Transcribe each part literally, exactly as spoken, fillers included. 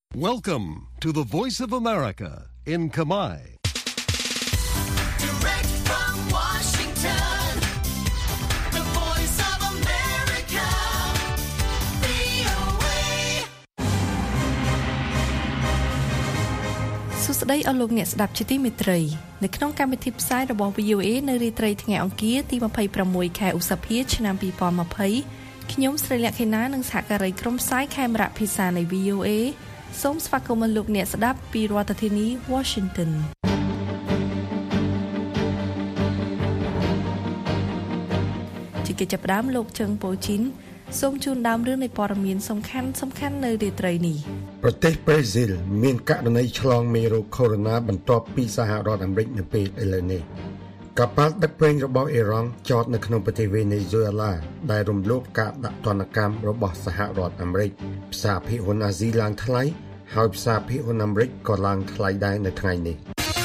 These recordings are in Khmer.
Welcome to the Voice of America in Khmer. Direct from Washington, the Voice of America, វី អូ เอ សួស្តីអស់លោកអ្នកស្ដាប់ជាទីមេត្រីនៅក្នុងកម្មវិធីផ្សាយរបស់ វី អូ เอ នៅរាត្រីថ្ងៃអង្គារទី26ខែឧសភាឆ្នាំ2020ខ្ញុំស្រីលក្ខិណានិងសហការីក្រុមផ្សាយខេមរៈភាសានៃ វី អូ เอ សូមស្វាគមន៍លោកអ្នកស្ដាប់ពីរដ្ឋធានី Washington ជាកិច្ចចាប់ផ្ដើមលោកជើងប៉ូជីនសូមជូនដើមរឿងនៃព័ត៌មានសំខាន់សំខាន់នៅរាត្រីនេះប្រទេសប្រេស៊ីលមានករណីឆ្លងមេរោគកូវីដ បន្ទាប់ពីសហរដ្ឋអាមេរិកនៅពេលឥឡូវនេះកប៉ាល់ដឹកប្រេងរបស់អ៊ីរ៉ង់ចតនៅក្នុងប្រទេសវេណេស៊ុយអេឡាដែលរំលោភការដាក់ទណ្ឌកម្មរបស់សហរដ្ឋអាមេរិកផ្សារភាគហ៊ុនអាស៊ីឡើងថ្លៃហើយផ្សារភាគហ៊ុនអាមេរិកក៏ឡើងថ្លៃដែរនៅថ្ងៃនេះ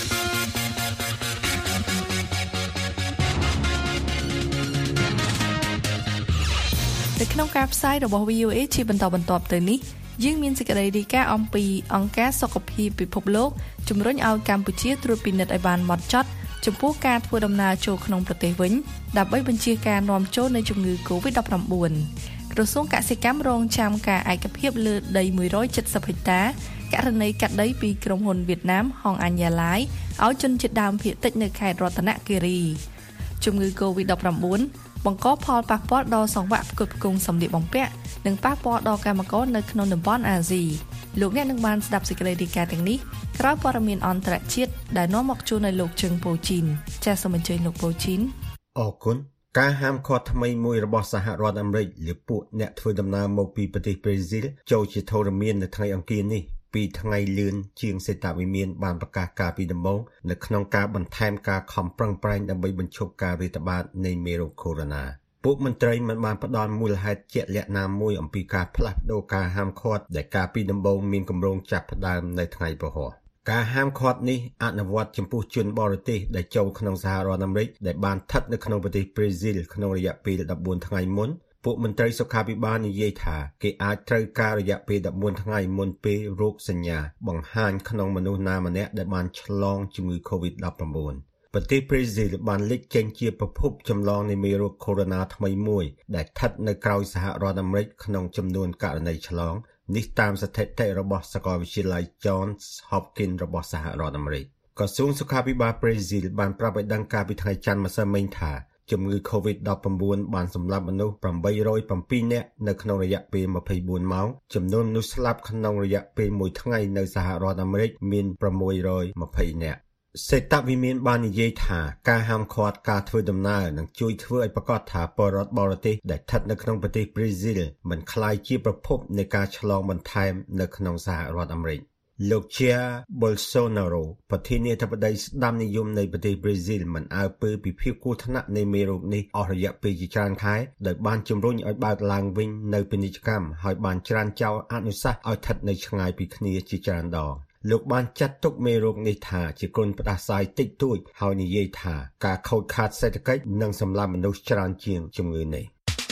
នៅក្នុងការផ្សាយរបស់ វី អូ เอ ជាបន្តបន្ទាប់ទៅនេះយើងមានសេចក្តីរាយការណ៍អំពីអង្គការសុខភាពពិភពលោកជំរុញឲ្យកម្ពុជាត្រួតពិនិត្យឲ្យបានហ្មត់ចត់ចំពោះការធ្វើដំណើរចូលក្នុងប្រទេសវិញដើម្បីបញ្ជាការនាំចូលនៃជំងឺ កូវីដ ដប់ប្រាំបួន ក្រសួងកសិកម្មរងចាំការឯកភាពលើដីមួយរយเจ็ดสิบហិកតាករណីកាត់ដីពីក្រុមហ៊ុនវៀតណាមហងអាញ៉ាឡាយឲ្យជនជាតិដើមភាគតិចនៅខេត្តរតនគិរីជំងឺ កូវីដ ដប់ប្រាំបួន បង្កផលប៉ះពាល់ដល់សង្វាក់ផ្គត់ផ្គង់សម្លៀកបំពាក់និងប៉ះពាល់ដល់កម្មករនៅក្នុងតំបន់អាស៊ីលោកអ្នកនឹងបានស្ដាប់សេចក្តីរាយការណ៍ទាំងនេះក្រោយព័ត៌មានអន្តរជាតិដែលនាំមកជូនឲ្យលោកជើងប៉ូជីនចាសសូមអញ្ជើញលោកប៉ូជីនអរគុណការហាមឃាត់ថ្មីមួយរបស់សហរដ្ឋអាមេរិកលើពួកអ្នកធ្វើដំណើរមកពីប្រទេសប្រេស៊ីលចូលជាធរមាននៅថ្ងៃអង្គារនេះពីថ្ងៃលឿនជាងសេតវិមានបានប្រកាសការពីដំបូងនៅក្នុងការបន្ថែមការខំប្រឹងប្រែងដើម្បីបញ្ឈប់ការរាតត្បាតនៃមេរោគកូវីដ ពួកមន្ត្រីមិនបានផ្ដល់មូលហេតុជាក់លាក់ណាមួយអំពីការផ្លាស់ប្ដូរការហាមឃាត់ដែលការពីដំបូងមានគម្រោងចាប់ផ្ដើមនៅថ្ងៃពហុការហាមឃាត់នេះអនុវត្តចំពោះជនបរទេសដែលចូលក្នុងសហរដ្ឋអាមេរិកដែលបានស្ថិតនៅក្នុងប្រទេសប្រេស៊ីលក្នុងរយៈពេលដប់បួនថ្ងៃមុនពួកមន្ត្រីសុខាភិបាលនិយាយថាគេអាចត្រូវការរយៈពេលដប់បួនថ្ងៃមុនពេលរោគសញ្ញាបង្ហាញក្នុងមនុស្សណាម្នាក់ដែលបានឆ្លងជំងឺ កូវីដ ដប់ប្រាំបួន ប្រទេសប្រេស៊ីលបានលេចចេញជាប្រភពចម្លងនៃមេរោគកូវីដ ថ្មីមួយដែលស្ថិតនៅក្រោយសហរដ្ឋអាមេរិកក្នុងចំនួនករណីឆ្លងនេះតាមស្ថិតិរបស់សាកលវិទ្យាល័យ Johns Hopkins របស់សហរដ្ឋអាមេរិកក្រសួងសុខាភិបាលប្រេស៊ីលបានប្រាប់ឲ្យដឹងកាលពីថ្ងៃច័ន្ទម្សិលមិញថាជំងឺ កូវីដ ដប់ប្រាំបួន បានសម្លាប់មនុស្សប្រាំបីរយเจ็ดនាក់នៅក្នុងរយៈពេលម្ភៃបួនម៉ោងចំនួនមនុស្សស្លាប់ក្នុងរយៈពេលមួយថ្ងៃនៅសហរដ្ឋអាមេរិកមានប្រាំមួយរយยี่สิบនាក់សេតវិមានបាននិយាយថាការហាមឃាត់ការធ្វើដំណើរនឹងជួយធ្វើឲ្យប្រកាសថាពលរដ្ឋបរទេសដែលស្ថិតនៅក្នុងប្រទេសប្រេស៊ីលមិនក្លាយជាប្រភពនៃការឆ្លងបន្ថែមនៅក្នុងសហរដ្ឋអាមេរិកលោក Jair Bolsonaro ប្រធានាធិបតីស្ដាំនិយមនៃប្រទេសប្រេស៊ីលមិនអើពើពីភាពគ្រោះថ្នាក់នៃមេរោគនេះអស់រយៈពេលជាច្រើនខែដោយបានជំរុញឲ្យបើកឡើងវិញនៅពាណិជ្ជកម្មហើយបានច្រានចោលអនុសាសន៍ឲ្យស្ថិតនៅឆ្ងាយពីគ្នាជាច្រើនដងលោកបានចាត់ទុកមេរោគនេះថាជាគុណផ្ដាសាយតិចតួចហើយនិយាយថាការខូចខាតសេដ្ឋកិច្ចនឹងសម្លាប់មនុស្សច្រើនជាងជំងឺនេះ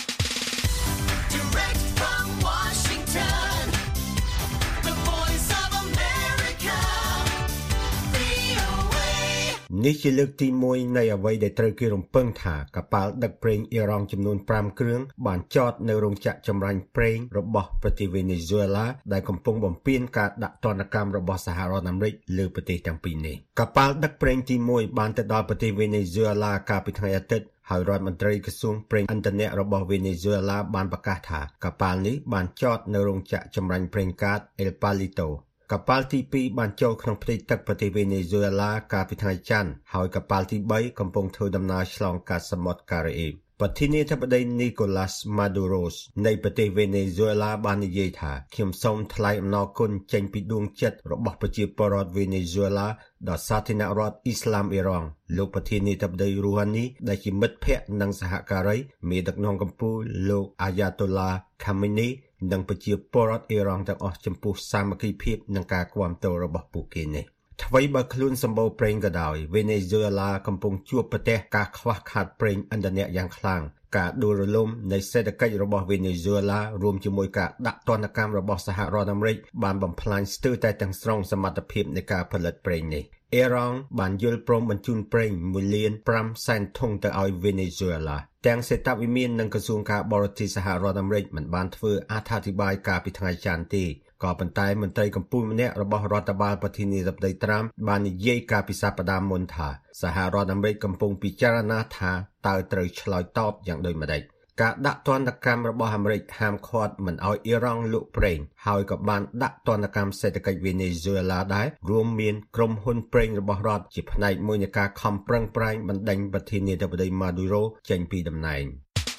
នេះជាលើកទីមួយនៃអ្វីដែលត្រូវគេរំពឹងថាកប៉ាល់ដឹកប្រេងអ៊ីរ៉ង់ចំនួនប្រាំគ្រឿងបានចតនៅរោងចក្រចម្រាញ់ប្រេងរបស់ប្រទេសវេណេស៊ុយអេឡាដែលកំពុងបំពេញការដាក់ទណ្ឌកម្មរបស់សហរដ្ឋអាមេរិកលើប្រទេសទាំងពីរនេះកប៉ាល់ដឹកប្រេងទីមួយបានទៅដល់ប្រទេសវេណេស៊ុយអេឡាកាលពីថ្ងៃអាទិត្យហើយរដ្ឋមន្ត្រីក្រសួងប្រេងឥន្ធនៈរបស់វេណេស៊ុយអេឡាបានប្រកាសថាកប៉ាល់នេះបានចតនៅរោងចក្រចម្រាញ់ប្រេងកាត El Palitoកប៉ាល់ទីពីរបានចូលក្នុងផ្ទៃទឹកប្រទេសវេណេស៊ុយអេឡាកាលពីថ្ងៃច័ន្ទហើយកប៉ាល់ទីបីកំពុងធ្វើដំណើរឆ្លងកាត់សមុទ្រការ៉េអ៊ីបប្រធានាធិបតី Nicolas Maduro នៃប្រទេសវេណេស៊ុយអេឡាបាននិយាយថាខ្ញុំសូមថ្លែងអំណរគុណចេញពីដួងចិត្តរបស់ប្រជាពលរដ្ឋវេណេស៊ុយអេឡាដល់សាធារណរដ្ឋអ៊ីស្លាមអ៊ីរ៉ង់លោកប្រធានាធិបតី Rouhani ដែលជាមិត្តភ័ក្តិនិងសហការីមេដឹកនាំកម្ពុជាលោក Ayatollah Khamenei និងប្រជាពលរដ្ឋអ៊ីរ៉ង់ទាំងអស់ចំពោះសាមគ្គីភាពនិងការគាំទ្ររបស់ពួកគេនេះថ្មីបើខ្លួនសម្បូរប្រេងក៏ដោយវេណេស៊ុយអេឡាកំពុងជួបប្រទះការខ្វះខាតប្រេងឥន្ធនៈយ៉ាងខ្លាំងការដួលរលំនៃសេដ្ឋកិច្ចរបស់វេណេស៊ុយអេឡារួមជាមួយការដាក់ទណ្ឌកម្មរបស់សហរដ្ឋអាមេរិកបានបំផ្លាញស្ទើរតែទាំងស្រុងសមត្ថភាពនៃការផលិតប្រេងនេះអ៊ីរ៉ង់បានយល់ព្រមបញ្ជូនប្រេងមួយលានប្រាំសែនធុងទៅឲ្យវេណេស៊ុយអេឡាទាំងសេតវិមាននិងក្រសួងការបរទេសសហរដ្ឋអាមេរិកមិនបានធ្វើអត្ថាធិប្បាយការពីថ្ងៃច័ន្ទទេក៏ប៉ុន្តែមន្ត្រីកម្ពុជាម្នាក់របស់រដ្ឋបាលប្រធានាធិបតីត្រាំបាននិយាយការពីសប្តាហ៍មុនថាសហរដ្ឋអាមេរិកកំពុងពិចារណាថាតើត្រូវឆ្លើយតបយ៉ាងដូចម្តេចការដាក់ទណ្ឌកម្មរបស់អាមេរិកហាមឃាត់មិនឲ្យអ៊ីរ៉ង់លក់ប្រេងហើយក៏បានដាក់ទណ្ឌកម្មសេដ្ឋកិច្ចវេណេស៊ុយអេឡាដែររួមមានក្រុមហ៊ុនប្រេងរបស់រដ្ឋជាផ្នែកមួយនៃការខំប្រឹងប្រែងបណ្ដេញប្រធានាធិបតីម៉ាឌូរ៉ូចេញពីតំណែង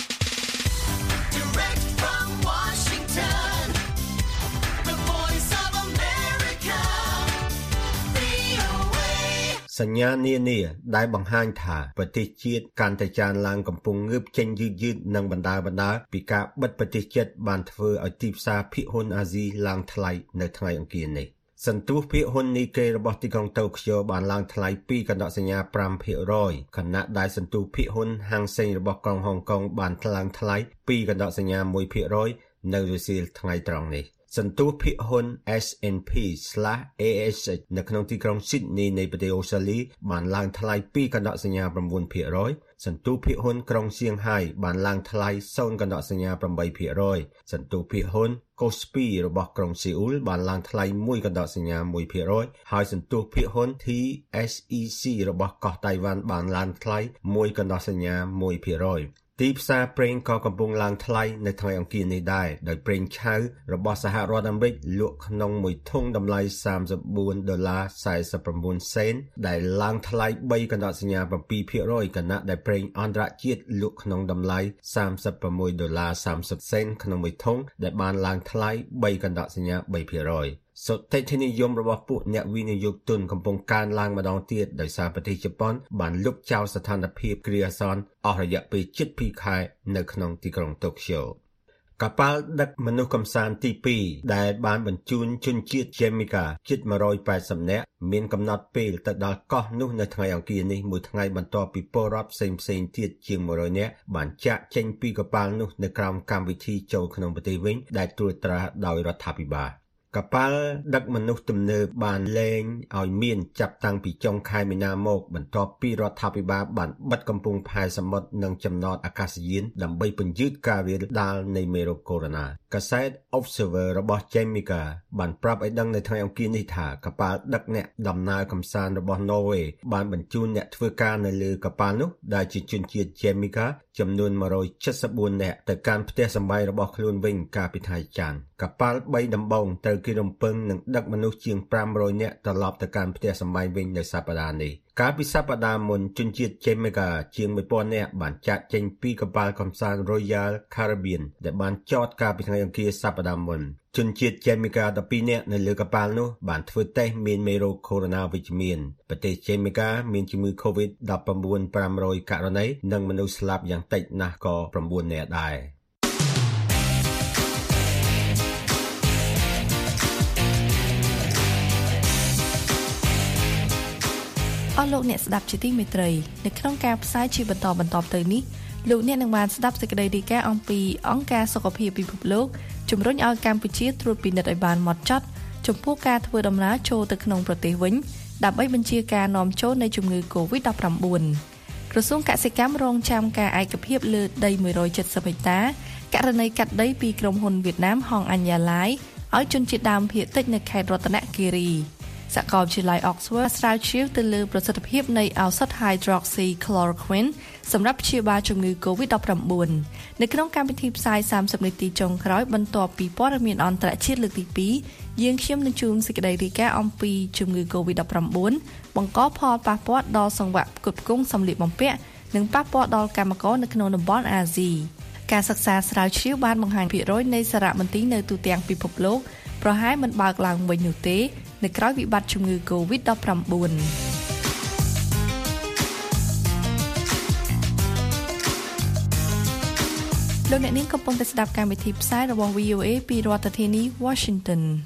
សញ្ញានានាដែលបង្ហាញថាប្រទេសជាតិកាន់តែចានឡើងកំពុងងើបចេញយឺតយឺតនិងបណ្ដាបណ្ដាពីការបិទប្រទេសជាតិបានធ្វើឲ្យទីផ្សារភាគហ៊ុនអាស៊ីឡើងថ្លៃនៅថ្ងៃអង្គារនេះសន្ទុះភាគហ៊ុននីកេរបស់ទីក្រុងតូក្យូបានឡើងថ្លៃពីកណ្ដកសញ្ញា ប្រាំភាគរយ ខណៈដែលសន្ទុះភាគហ៊ុនហាងសេងរបស់ក្រុងហុងកុងបានឡើងថ្លៃពីកណ្ដកសញ្ញា មួយភាគរយ នៅរសៀលថ្ងៃត្រង់នេះសន្ទុះភាគហ៊ុន เอส แอนด์ พี เอ เอช នៅក្នុងទីក្រុង Sydney នៃប្រទេសអូស្ត្រាលីបានឡើងថ្លៃពីកណ្ដកសញ្ញា ប្រាំបួនភាគរយ សន្ទុះភាគហ៊ុនក្រុងសៀងហៃបានឡើងថ្លៃ ศูนย์ កណ្ដកសញ្ញា ប្រាំបីភាគរយ សន្ទុះភាគហ៊ុន Kospi របស់ក្រុងសេអ៊ូលបានឡើងថ្លៃ មួយ កណ្ដកសញ្ញា មួយភាគរយ ហើយសន្ទុះភាគហ៊ុន ที เอส อี ซี របស់កោះតៃវ៉ាន់បានឡើងថ្លៃ មួយ កណ្ដកសញ្ញា មួយភាគរយទីផ្សារប្រេងក៏កំពុងឡើងថ្លៃនៅថ្ងៃអង្គារនេះដែរដោយប្រេងឆៅរបស់សហរដ្ឋអាមេរិកលក់ក្នុងមួយធុងតម្លៃសាមសិបបួនដុល្លារសែសិបប្រាំបួនសេនដែលឡើងថ្លៃបីកណ្ដកសញ្ញា ប្រាំពីរភាគរយ ខណៈដែលប្រេងអន្តរជាតិលក់ក្នុងតម្លៃសាមសិបប្រាំមួយដុល្លារសាមសិបសេនក្នុងមួយធុងដែលបានឡើងថ្លៃបីកណ្ដកសញ្ញាបីភាគរយសុតិធនិយមរបស់ពួកអ្នកវិនិយោគទុនកំពុងកើនឡើងម្ដងទៀតដោយសារប្រទេសជប៉ុនបានលុបចោលស្ថានភាពគ្រាអាសន្នអស់រយៈពេលជិតពីរខែនៅក្នុងទីក្រុងតូក្យូកប៉ាល់ដឹកមនុស្សកំសាន្តទីពីរដែលបានបញ្ជូនជនជាតិ Jamaica ជិតមួយរយប៉ែតសិបនាក់មានកំណត់ពេលទៅដល់កោះនោះនៅថ្ងៃអង្គារនេះមួយថ្ងៃបន្ទាប់ពីពលរដ្ឋផ្សេងៗទៀតជាងមួយរយនាក់បានចាកចេញពីកប៉ាល់នោះនៅក្រោមកម្មវិធីចូលក្នុងប្រទេសវិញដែលត្រួតត្រាដោយរដ្ឋាភិបាលកប៉ាល់ដឹកមនុស្សទំនើបបានលែងឲ្យមានចាប់តាំងពីចុងខែមីនាមកបន្ទាប់ពីរដ្ឋាភិបាលបានបិទកំពង់ផែសមុទ្រនិងចំណតអាកាសយានដើម្បីពន្យឺតការរាលដាលនៃមេរោគកូវីដ កាសែត Observer របស់ Jamaica បានប្រាប់ឲ្យដឹងនៅថ្ងៃអង្គារនេះថាកប៉ាល់ដឹកអ្នកដំណើរកម្សាន្តរបស់ Norway បានបញ្ជូនអ្នកធ្វើការនៅលើកប៉ាល់នោះដែលជាជនជាតិ Jamaica ចំនួនមួយរយចិតសិបបួននាក់ទៅកាន់ផ្ទះសម្បែងរបស់ខ្លួនវិញកាលពីថ្ងៃច័ន្ទកប៉ាល់បីដំបងត្រូវគេរំពឹងនឹងដឹកមនុស្សជាងប្រាំរយនាក់ត្រឡប់ទៅកាន់ផ្ទះសម្បែងវិញនៅសប្តាហ៍នេះកាលពីសប្តាហ៍មុនជនជាតិ Jamaica ជាងមួយពាន់នាក់បានចាកចេញពីកប៉ាល់កម្សាន្ត Royal Caribbean ដែលបានចតកាលពីថ្ងៃអង្គារសប្តាហ៍មុនជនជាតិ Jamaica ដប់ពីរនាក់នៅលើកប៉ាល់នោះបានធ្វើតេស្តមានមេរោគកូវីដ វិជ្ជមានប្រទេស Jamaica មានជំងឺ កូវីដ ដប់ប្រាំបួន ប្រាំរយករណីនិងមនុស្សស្លាប់យ៉ាងតិចណាស់ក៏ប្រាំបួននាក់ដែរអស់លោកអ្នកស្ដាប់ជាទីមេត្រីនៅក្នុងការផ្សាយជាបន្តបន្តទៅនេះលោកអ្នកនឹងបានស្ដាប់សេចក្តីរាយការណ៍អំពីអង្គការសុខភាពពិភពលោកជំរុញឲ្យកម្ពុជាត្រួតពិនិត្យឲ្យបានហ្មត់ចត់ចំពោះការធ្វើដំណើរចូលទៅក្នុងប្រទេសវិញដើម្បីបញ្ជាការនាំចូលនៃជំងឺ កូវីដ ដប់ប្រាំបួន ក្រសួងកសិកម្មរងចាំការឯកភាពលើដីមួយរយចិតសិបហិកតាករណីកាត់ដីពីក្រុមហ៊ុនវៀតណាមហងអញ្ញាឡាយឲ្យជនជាតិដើមភាគតិចនៅខេត្តរតនគិរីសាកលវិទ្យាល័យ Oxford ស្រាវជ្រាវទៅលើប្រសិទ្ធភាពនៃឱសថ Hydroxychloroquine សម្រាប់ព្យាបាលជំងឺ កូវីដ ដប់ប្រាំបួន នៅក្នុងកម្មវិធីផ្សាយសាមសិបនាទីចុងក្រោយបន្ទាប់ពីព័ត៌មានអន្តរជាតិលើកទីពីរយើងខ្ញុំនឹងជូនសេចក្តីរាយការណ៍អំពីជំងឺ កូវីដ ដប់ប្រាំបួន បង្កផលប៉ះពាល់ដល់សង្វាក់ផ្គត់ផ្គង់សម្លៀកបំពាក់និងប៉ះពាល់ដល់កម្មករនៅក្នុងតំបន់អាស៊ីការសិក្សាស្រាវជ្រាវបានបង្ហាញភាគរយនៃសារមន្ទីរនៅទូទាំងពិភពលោកប្រហែលមិនបើកឡើងវិញនោះទេនៅក្រៅវិបត្តិជំងឺ កូវីដ ដប់ប្រាំបួន លោកអ្នកនាងកំពុងតែស្ដាប់កម្មវិធីផ្សាយរបស់ វី អូ เอ ពីរដ្ឋធានី Washington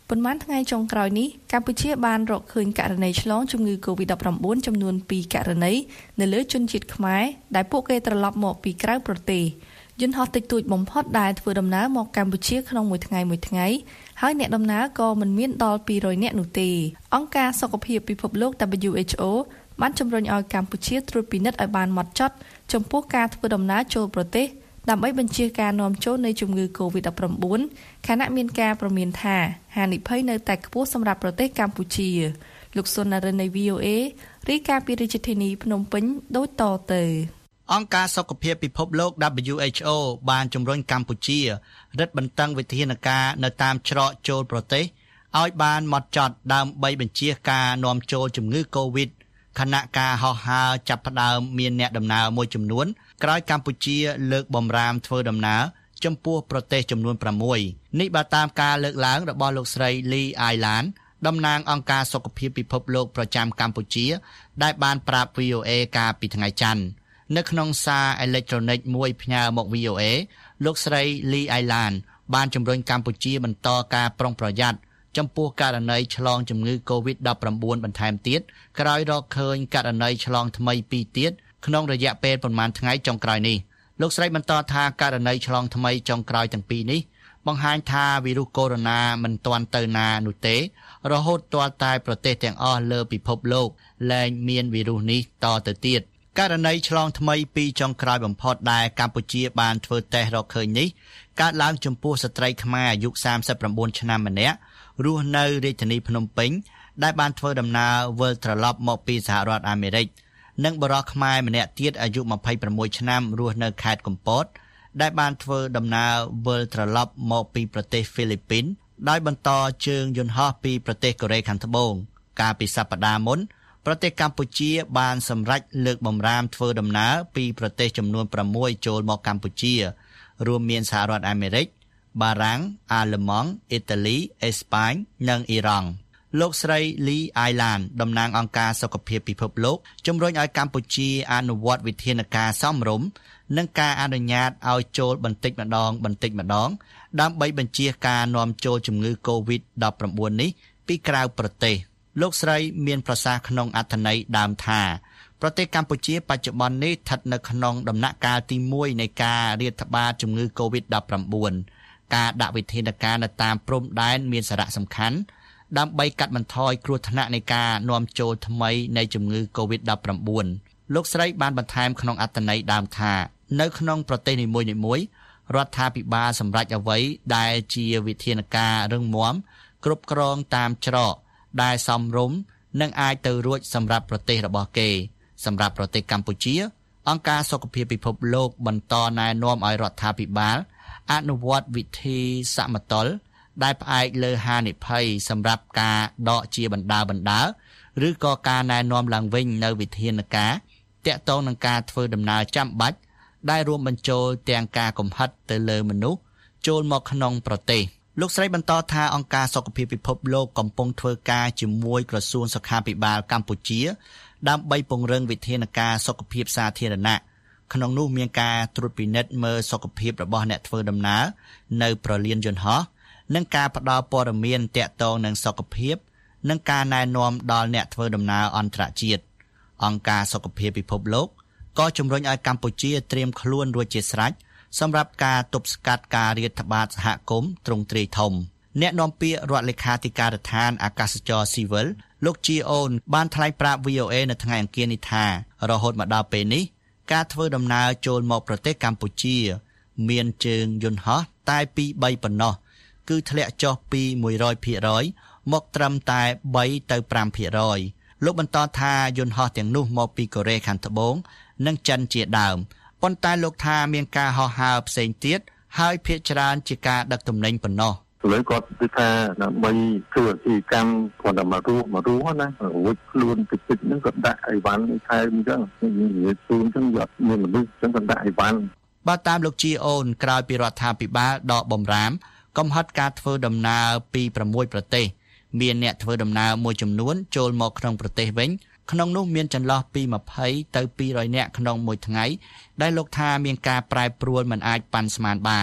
ប៉ុន្មានថ្ងៃចុងក្រោយនេះកម្ពុជាបានរកឃើញករណីឆ្លងជំងឺ កូវីដ ដប់ប្រាំបួន ចំនួនពីរករណីនៅលើជនជាតិខ្មែរដែលពួកគេត្រឡប់មកពីក្រៅប្រទេសយន្តហោះតិចតួចបំផុតដែលធ្វើដំណើរមកកម្ពុជាក្នុងមួយថ្ងៃមួយថ្ងៃហើយអ្នកដំណើរក៏មិនមានដល់ពីររយនាក់នោះទេអង្គការសុខភាពពិភពលោក W H O បានជំរុញឲ្យកម្ពុជាត្រួតពិនិត្យឲ្យបានហ្មត់ចត់ចំពោះការធ្វើដំណើរចូលប្រទេសដើម្បីបញ្ជៀសការនាំចូលនៃជំងឺ កូវីដ ដប់ប្រាំបួន ខណៈមានការព្រមានថាហានិភ័យនៅតែខ្ពស់សម្រាប់ប្រទេសកម្ពុជាលោកសុននរិននៃ V O A រាយការណ៍ពីរាជធានីភ្នំពេញដូចតទៅអង្គការសុខភាពពិភពលោក W H O បានជំរុញកម្ពុជារឹតបន្តឹងវិធានការនៅតាមច្រកចូលប្រទេសឲ្យបានហ្មត់ចត់ដើម្បីបញ្ជៀសការនាំចូលជំងឺ កូវីដ ខណៈការហោះហើរចាប់ផ្ដើមមានអ្នកដំណើរមួយចំនួនក្រោយកម្ពុជាលើកបំរាមធ្វើដំណើរចំពោះប្រទេសចំនួនប្រាំមួយនេះបើតាមការលើកឡើងរបស់លោកស្រី Lee Island តំណាងអង្គការសុខភាពពិភពលោកប្រចាំកម្ពុជាដែលបានប្រាប់ V O A កាលពីថ្ងៃច័ន្ទនៅក្នុងសារអេឡិចត្រូនិកមួយផ្ញើមក V O A លោកស្រី Lee Island បានជំរុញកម្ពុជាបន្តការប្រុងប្រយ័ត្នចំពោះករណីឆ្លងជំងឺ កូវីដ ដប់ប្រាំបួន បន្ថែមទៀតក្រោយរកឃើញករណីឆ្លងថ្មីពីរទៀតក្នុងរយៈពេលប្រមាណថ្ងៃចុងក្រោយនេះលោកស្រីបន្តថាករណីឆ្លងថ្មីចុងក្រោយទាំងពីរនេះបង្ហាញថាវីរុសកូវីដ មិនទាន់ទៅណានោះទេរហូតទាល់តែប្រទេសទាំងអស់លើពិភពលោកលែងមានវីរុសនេះតទៅទៀតករណីឆ្លងថ្មីពីរចុងក្រោយបំផុតដែលកម្ពុជាបានធ្វើតេស្តរកឃើញនេះកើតឡើងចំពោះស្ត្រីខ្មែរអាយុសាមសិបប្រាំបួនឆ្នាំម្នាក់រស់នៅរាជធានីភ្នំពេញដែលបានធ្វើដំណើរវិលត្រឡប់មកពីសហរដ្ឋអាមេរិកនិងបុរសខ្មែរម្នាក់ទៀតអាយុម្ភៃប្រាំមួយឆ្នាំរស់នៅខេត្តកំពតដែលបានធ្វើដំណើរវិលត្រឡប់មកពីប្រទេសហ្វីលីពីនដោយបន្តជើងយន្តហោះពីប្រទេសកូរ៉េខាងត្បូងកាលពីសប្តាហ៍មុនប្រទេសកម្ពុជាបានសម្រេចលើកបំរាមធ្វើដំណើរពីប្រទេសចំនួនប្រាំមួយចូលមកកម្ពុជារួមមានសហរដ្ឋអាមេរិកបារាំងអាល្លឺម៉ង់អ៊ីតាលីអេស្ប៉ាញនិងអ៊ីរ៉ង់លោកស្រី Lee Island តំណាងអង្គការសុខភាពពិភពលោកជំរុញឲ្យកម្ពុជាអនុវត្តវិធានការសមរម្យនិងការអនុញ្ញាតឲ្យចូលបន្តិចម្ដងបន្តិចម្ដងដើម្បីបញ្ជៀសការនាំចូលជំងឺ កូវីដ ដប់ប្រាំបួន នេះពីក្រៅប្រទេសលោកស្រីមានប្រសាសន៍ក្នុងអត្ថន័យដើមថាប្រទេសកម្ពុជាបច្ចុប្បន្ននេះស្ថិតនៅក្នុងដំណាក់កាលទីមួយនៃការរាតត្បាតជំងឺ កូវីដ ដប់ប្រាំបួន ការដាក់វិធានការនៅតាមព្រំដែនមានសារៈសំខាន់ដើម្បីកាត់បន្ថយគ្រោះថ្នាក់នៃការនាំចូលថ្មីនៃជំងឺ កូវីដ ដប់ប្រាំបួន លោកស្រីបានបន្ថែមក្នុងអត្ថន័យដើមថានៅក្នុងប្រទេសនីមួយៗរដ្ឋាភិបាលសម្រេចអ្វីដែលជាវិធានការរឹងមាំគ្រប់គ្រងតាមច្រកដែលសមរម្យនិងអាចទៅរួចសម្រាប់ប្រទេសរបស់គេសម្រាប់ប្រទេសកម្ពុជាអង្គការសុខភាពពិភពលោកបន្តណែនាំឲ្យរដ្ឋាភិបាលអនុវត្តវិធីសមតុល្យដែលផ្អែកលើហានិភ័យសម្រាប់ការដកជាបណ្ដាបណ្ដាឬក៏ការណែនាំឡើងវិញនៅវិធានការទាក់ទងនឹងការធ្វើដំណើរចាំបាច់ដែលរួមបញ្ចូលទាំងការកំហិតទៅលើមនុស្សចូលមកក្នុងប្រទេសលោកស្រីបន្តថាអង្គការសុខភាពពិភពលោកកំពុងធ្វើការជាមួយក្រសួងសុខាភិបាលកម្ពុជាដើម្បីពង្រឹងវិធានការសុខភាពសាធារណៈក្នុងនោះមានការត្រួតពិនិត្យមើលសុខភាពរបស់អ្នកធ្វើដំណើរនៅប្រលានយន្តហោះនិងការផ្ដល់ព័ត៌មានទាក់ទងនឹងសុខភាពនិងការណែនាំដល់អ្នកធ្វើដំណើរអន្តរជាតិអង្គការសុខភាពពិភពលោកក៏ជំរុញឲ្យកម្ពុជាត្រៀមខ្លួនរួចជាស្រេចសម្រាប់ការទប់ស្កាត់ការរាតត្បាតសហគមន៍ទ្រង់ទ្រាយធំអ្នកនាំពាក្យរដ្ឋលេខាធិការដ្ឋានអាកាសចរស៊ីវិលលោកជីអូនបានថ្លែងប្រាប់ V O A នៅថ្ងៃអង្គារនេះថារហូតមកដល់ពេលនេះការធ្វើដំណើរចូលមកប្រទេសកម្ពុជាមានជើងយន្តហោះតែពីរបីប៉ុណ្ណោះគឺធ្លាក់ចុះពីមួយរយភាគរយមកត្រឹមតែបីទៅប្រាំភាគរយលោកបន្តថាយន្តហោះទាំងនោះមកពីកូរ៉េខាងត្បូងនិងចិនជាដើមប៉ុន្តែលោកថាមានការហោះហើរផ្សេងទៀតហើយភាគច្រើនជាការដឹកទំនិញប៉ុណ្ណោះលើគាត់គឺថាដើម្បីធ្វើអាជីវកម្មគាត់តែមករស់មករស់ណារួចខ្លួនតិចតិចហ្នឹងគាត់ដាក់អីវ៉ាន់ថែមអញ្ចឹងនិយាយជូនអញ្ចឹងយកមានមនុស្សអញ្ចឹងគាត់ដាក់អីវ៉ាន់បើតាមលោកជីអូនក្រោយពីរដ្ឋាភិបាលដកបំរាមកំហិតការធ្វើដំណើរពីប្រាំមួយប្រទេសមានអ្នកធ្វើដំណើរមួយចំនួនចូលមកក្នុងប្រទេសវិញក្នុងនោះមានចន្លោះពីម្ភៃទៅពីររយនាក់ក្នុងមួយថ្ងៃដែលលោកថាមានការប្រែប្រួលមិនអាចប៉ាន់ស្មានបានព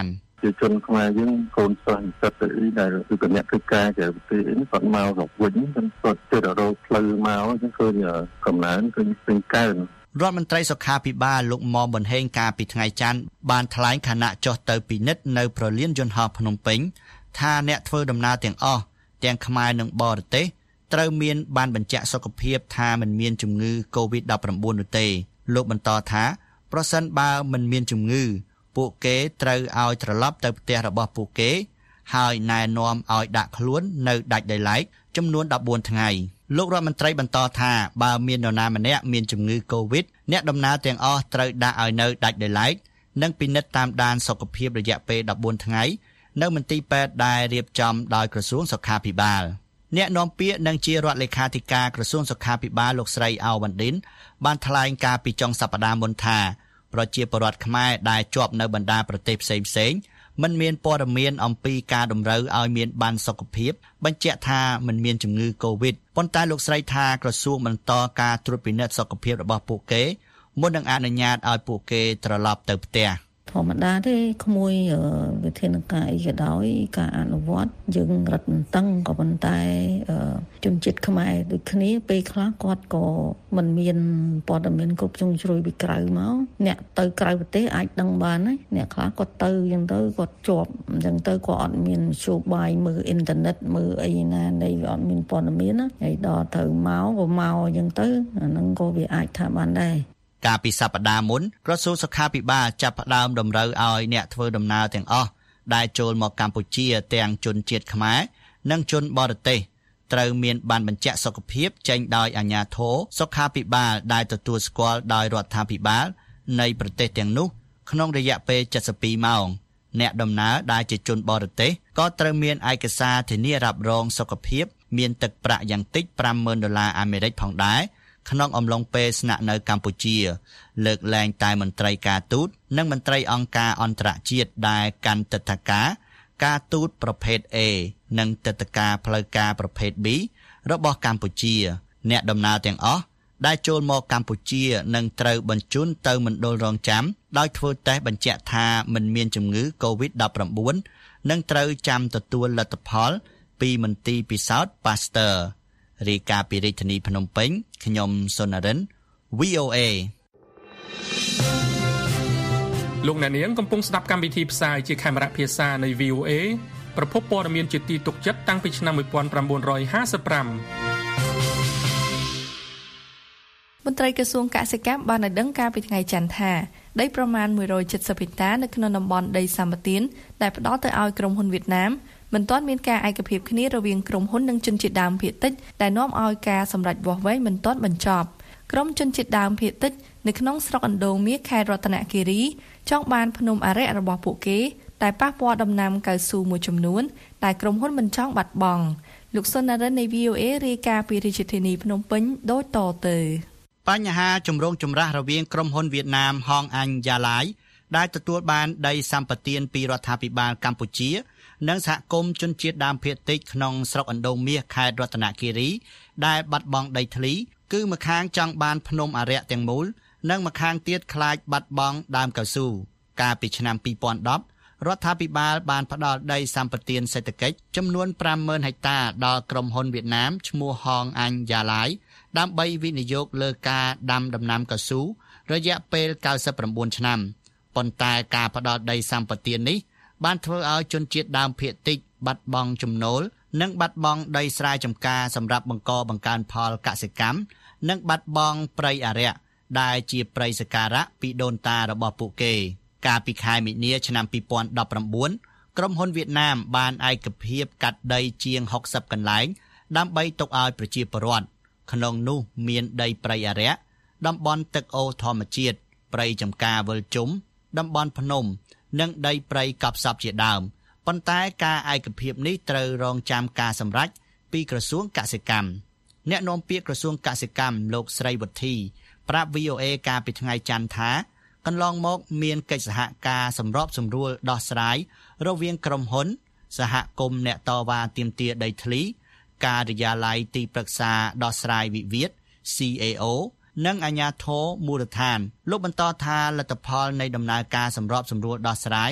ប្រជាជនខ្មែរយើងកូនសិស្សនិស្សិតទៅដែលគឺគណៈកិច្ចការជាប្រទេសនេះគាត់មកស្រុកវិញគាត់ទៅរកផ្លូវមកអញ្ចឹងឃើញកំណើនឃើញពេញកើនរដ្ឋមន្ត្រីសុខាភិបាលលោកមុំប៊ុនហេងកាលពីថ្ងៃច័ន្ទបានថ្លែងខណៈចុះទៅពិនិត្យនៅប្រលានយន្តហោះភ្នំពេញថាអ្នកធ្វើដំណើរទាំងអស់ទាំងខ្មែរនិងបរទេសត្រូវមានបានបញ្ជាក់សុខភាពថាមិនមានជំងឺ កូវីដ ដប់ប្រាំបួន នោះទេលោកបន្តថាប្រសិនបើមិនមានជំងឺពួកគេត្រូវឲ្យត្រឡប់ទៅផ្ទះរបស់ពួកគេហើយណែនាំឲ្យដាក់ខ្លួននៅដាច់ដោយឡែកចំនួនដប់បួនថ្ងៃលោករដ្ឋមន្ត្រីបន្តថាបើមាននរណាម្នាក់មានជំងឺកូវីដអ្នកដំណើរទាំងអស់ត្រូវដាក់ឲ្យនៅដាច់ដោយឡែកនិងពិនិត្យតាមដានសុខភាពរយៈពេលដប់បួនថ្ងៃនៅមន្ទីរពេទ្យដែលរៀបចំដោយក្រសួងសុខាភិបាលអ្នកនាំពាក្យនិងជារដ្ឋលេខាធិការក្រសួងសុខាភិបាលលោកស្រីអៅវ៉ាន់ឌិនបានថ្លែងការពីចុងសប្តាហ៍មុនថាប្រជាពលរដ្ឋខ្មែរដែលជាប់នៅបណ្ដាប្រទេសផ្សេងៗមិនមានព័ត៌មានអំពីការតម្រូវឲ្យមានប័ណ្ណសុខភាពបញ្ជាក់ថាមិនមានជំងឺកូវីដប៉ុន្តែលោកស្រីថាក្រសួងបន្តការត្រួតពិនិត្យសុខភាពរបស់ពួកគេមុននឹងអនុញ្ញាតឲ្យពួកគេត្រឡប់ទៅផ្ទះធម្មតាទេក្មួយវិធានការអីក៏ដោយការអនុវត្តយើងរឹតបន្តឹងក៏ប៉ុន្តែជនជាតិខ្មែរដូចគ្នាពេលខ្លះគាត់ក៏មិនមានព័ត៌មានគ្រប់ជ្រុងជ្រោយពីក្រៅមកអ្នកទៅក្រៅប្រទេសអាចដឹងបានណាអ្នកខ្លះគាត់ទៅអញ្ចឹងទៅគាត់ជាប់អញ្ចឹងទៅគាត់អត់មានមធ្យោបាយមើលអ៊ីនធឺណិតមើលអីណានៃវាអត់មានព័ត៌មានណាហើយដល់ទៅមកក៏មកអញ្ចឹងទៅអាហ្នឹងក៏វាអាចថាបានដែរកាលពីសប្តាហ៍មុនក្រសួងសុខាភិបាលចាប់ផ្ដើមតម្រូវឲ្យអ្នកធ្វើដំណើរទាំងអស់ដែលចូលមកកម្ពុជាទាំងជនជាតិខ្មែរនិងជនបរទេសត្រូវមានប័ណ្ណបញ្ជាក់សុខភាពចេញដោយអាជ្ញាធរសុខាភិបាលដែលទទួលស្គាល់ដោយរដ្ឋាភិបាលនៃប្រទេសទាំងនោះក្នុងរយៈពេលседសិបពីរម៉ោងអ្នកដំណើរដែលជាជនបរទេសក៏ត្រូវមានឯកសារធានារ៉ាប់រងសុខភាពមានទឹកប្រាក់យ៉ាងតិចប្រាំម៉ឺនដុល្លារអាមេរិកផងដែរក្នុងអំឡុងពេលស្នាក់នៅកម្ពុជាលើកលែងតែមន្ត្រីការទូតនិងមន្ត្រីអង្គការអន្តរជាតិដែលកាន់ទិដ្ឋាការការទូតប្រភេទ A និងទិដ្ឋាការផ្លូវការប្រភេទ B របស់កម្ពុជាអ្នកដំណើរទាំងអស់ដែលចូលមកកម្ពុជានឹងត្រូវបញ្ជូនទៅមណ្ឌលរងចាំដោយធ្វើតេស្តបញ្ជាក់ថាមិនមានជំងឺ កូវីដ ដប់ប្រាំបួន និងត្រូវចាំទទួលលទ្ធផលពីមន្ទីរពិសោធន៍ Pasteurរាយការណ៍ពីរាជធានីភ្នំពេញខ្ញុំសុនរិន វី អូ អេលោកអ្នកនាងកំពុងស្ដាប់កម្មវិធីផ្សាយជាខេមរៈភាសានៃ វី អូ អេ ប្រភពព័ត៌មានជាទីទុកចិត្តតាំងពីឆ្នាំmột nghìn chín trămห้าสิบห้าមន្ត្រីក្រសួងកសិកម្មបានឲ្យដឹងកាលពីថ្ងៃច័ន្ទថាដីប្រមាណមួយរយเจ็ดสิบហិកតានៅក្នុងតំបន់ដីសម្បទានដែលផ្ដល់ទៅឲ្យក្រុមហ៊ុនវៀតណាមមិនទាន់មានការឯកភាពគ្នារវាងក្រុមហ៊ុននិងជនជាតិដើមភាគតិចដែលនាំឲ្យការសម្រេចវាស់វែងមិនទាន់បញ្ចប់ក្រុមជនជាតិដើមភាគតិចនៅក្នុងស្រុកអណ្ដូងមាសខេត្តរតនគិរីចង់បានភ្នំអរិយរបស់ពួកគេតែប៉ះពាល់ដំណាំកៅស៊ូមួយចំនួនដែលក្រុមហ៊ុនមិនចង់បាត់បង់លោកសុនរិននៃ វី អូ អេ រាយការណ៍ពីរាជធានីភ្នំពេញដូចតទៅបញ្ហាចម្រូងចម្រាសរវាងក្រុមហ៊ុនវៀតណាមហងអាញ់យ៉ាឡាយដែលទទួលបានដីសម្បទានពីរដ្ឋាភិបាលកម្ពុជានិងសហគមន៍ជនជាតិដើមភាគតិចក្នុងស្រុកអណ្ដូងមាសខេត្តរតនគិរីដែលបាត់បង់ដីធ្លីគឺម្ខាងចង់បានភ្នំអរិយទាំងមូលនិងម្ខាងទៀតខ្លាចបាត់បង់ដើមកៅស៊ូកាលពីឆ្នាំពីរពាន់ដប់រដ្ឋាភិបាលបានផ្ដល់ដីសម្បទានសេដ្ឋកិច្ចចំនួនប្រាំម៉ឺនហិកតាដល់ក្រុមហ៊ុនវៀតណាមឈ្មោះហងអាញ់យ៉ាឡាយដើម្បីវិនិយោគលើការដាំដំណាំកៅស៊ូរយៈពេលเก้าสิบเก้าឆ្នាំប៉ុន្តែការផ្ដល់ដីសម្បទាននេះបានធ្វើឲ្យជនជាតិដើមភាគតិចបាត់បង់ចំណូលនិងបាត់បង់ដីស្រែចម្ការសម្រាប់បង្កបង្កើនផលកសិកម្មនិងបាត់បង់ព្រៃអរិយដែលជាព្រៃសក្ការៈពីដូនតារបស់ពួកគេកាលពីខែមីនាឆ្នាំពីរពាន់ដប់ប្រាំបួនក្រុមហ៊ុនវៀតណាមបានឯកភាពកាត់ដីជាងหกสิบកន្លែងដើម្បីទុកឲ្យប្រជាពលរដ្ឋក្នុងនោះមានដីព្រៃអរិយតំបន់ទឹកអូរធម្មជាតិព្រៃចម្ការវិលជុំតំបន់ភ្នំនិងដីព្រៃកប់សពជាដើមប៉ុន្តែការឯកភាពនេះត្រូវរងចាំការសម្រេចពីក្រសួងកសិកម្មអ្នកនាំពាក្យក្រសួងកសិកម្មលោកស្រីវុធីប្រាប់ វី អូ អេ កាលពីថ្ងៃច័ន្ទថាកន្លងមកមានកិច្ចសហការសម្របសម្រួលដោះស្រាយរវាងក្រុមហ៊ុនសហគមន៍អ្នកតវ៉ាទាមទារដីធ្លីការិយាល័យទីប្រឹក្សាដោះស្រាយវិវាទ ซี เอ โอ និងអាជ្ញាធរមូលដ្ឋានលោកបន្តថាលទ្ធផលនៃដំណើរការសម្របសម្រួលដោះស្រាយ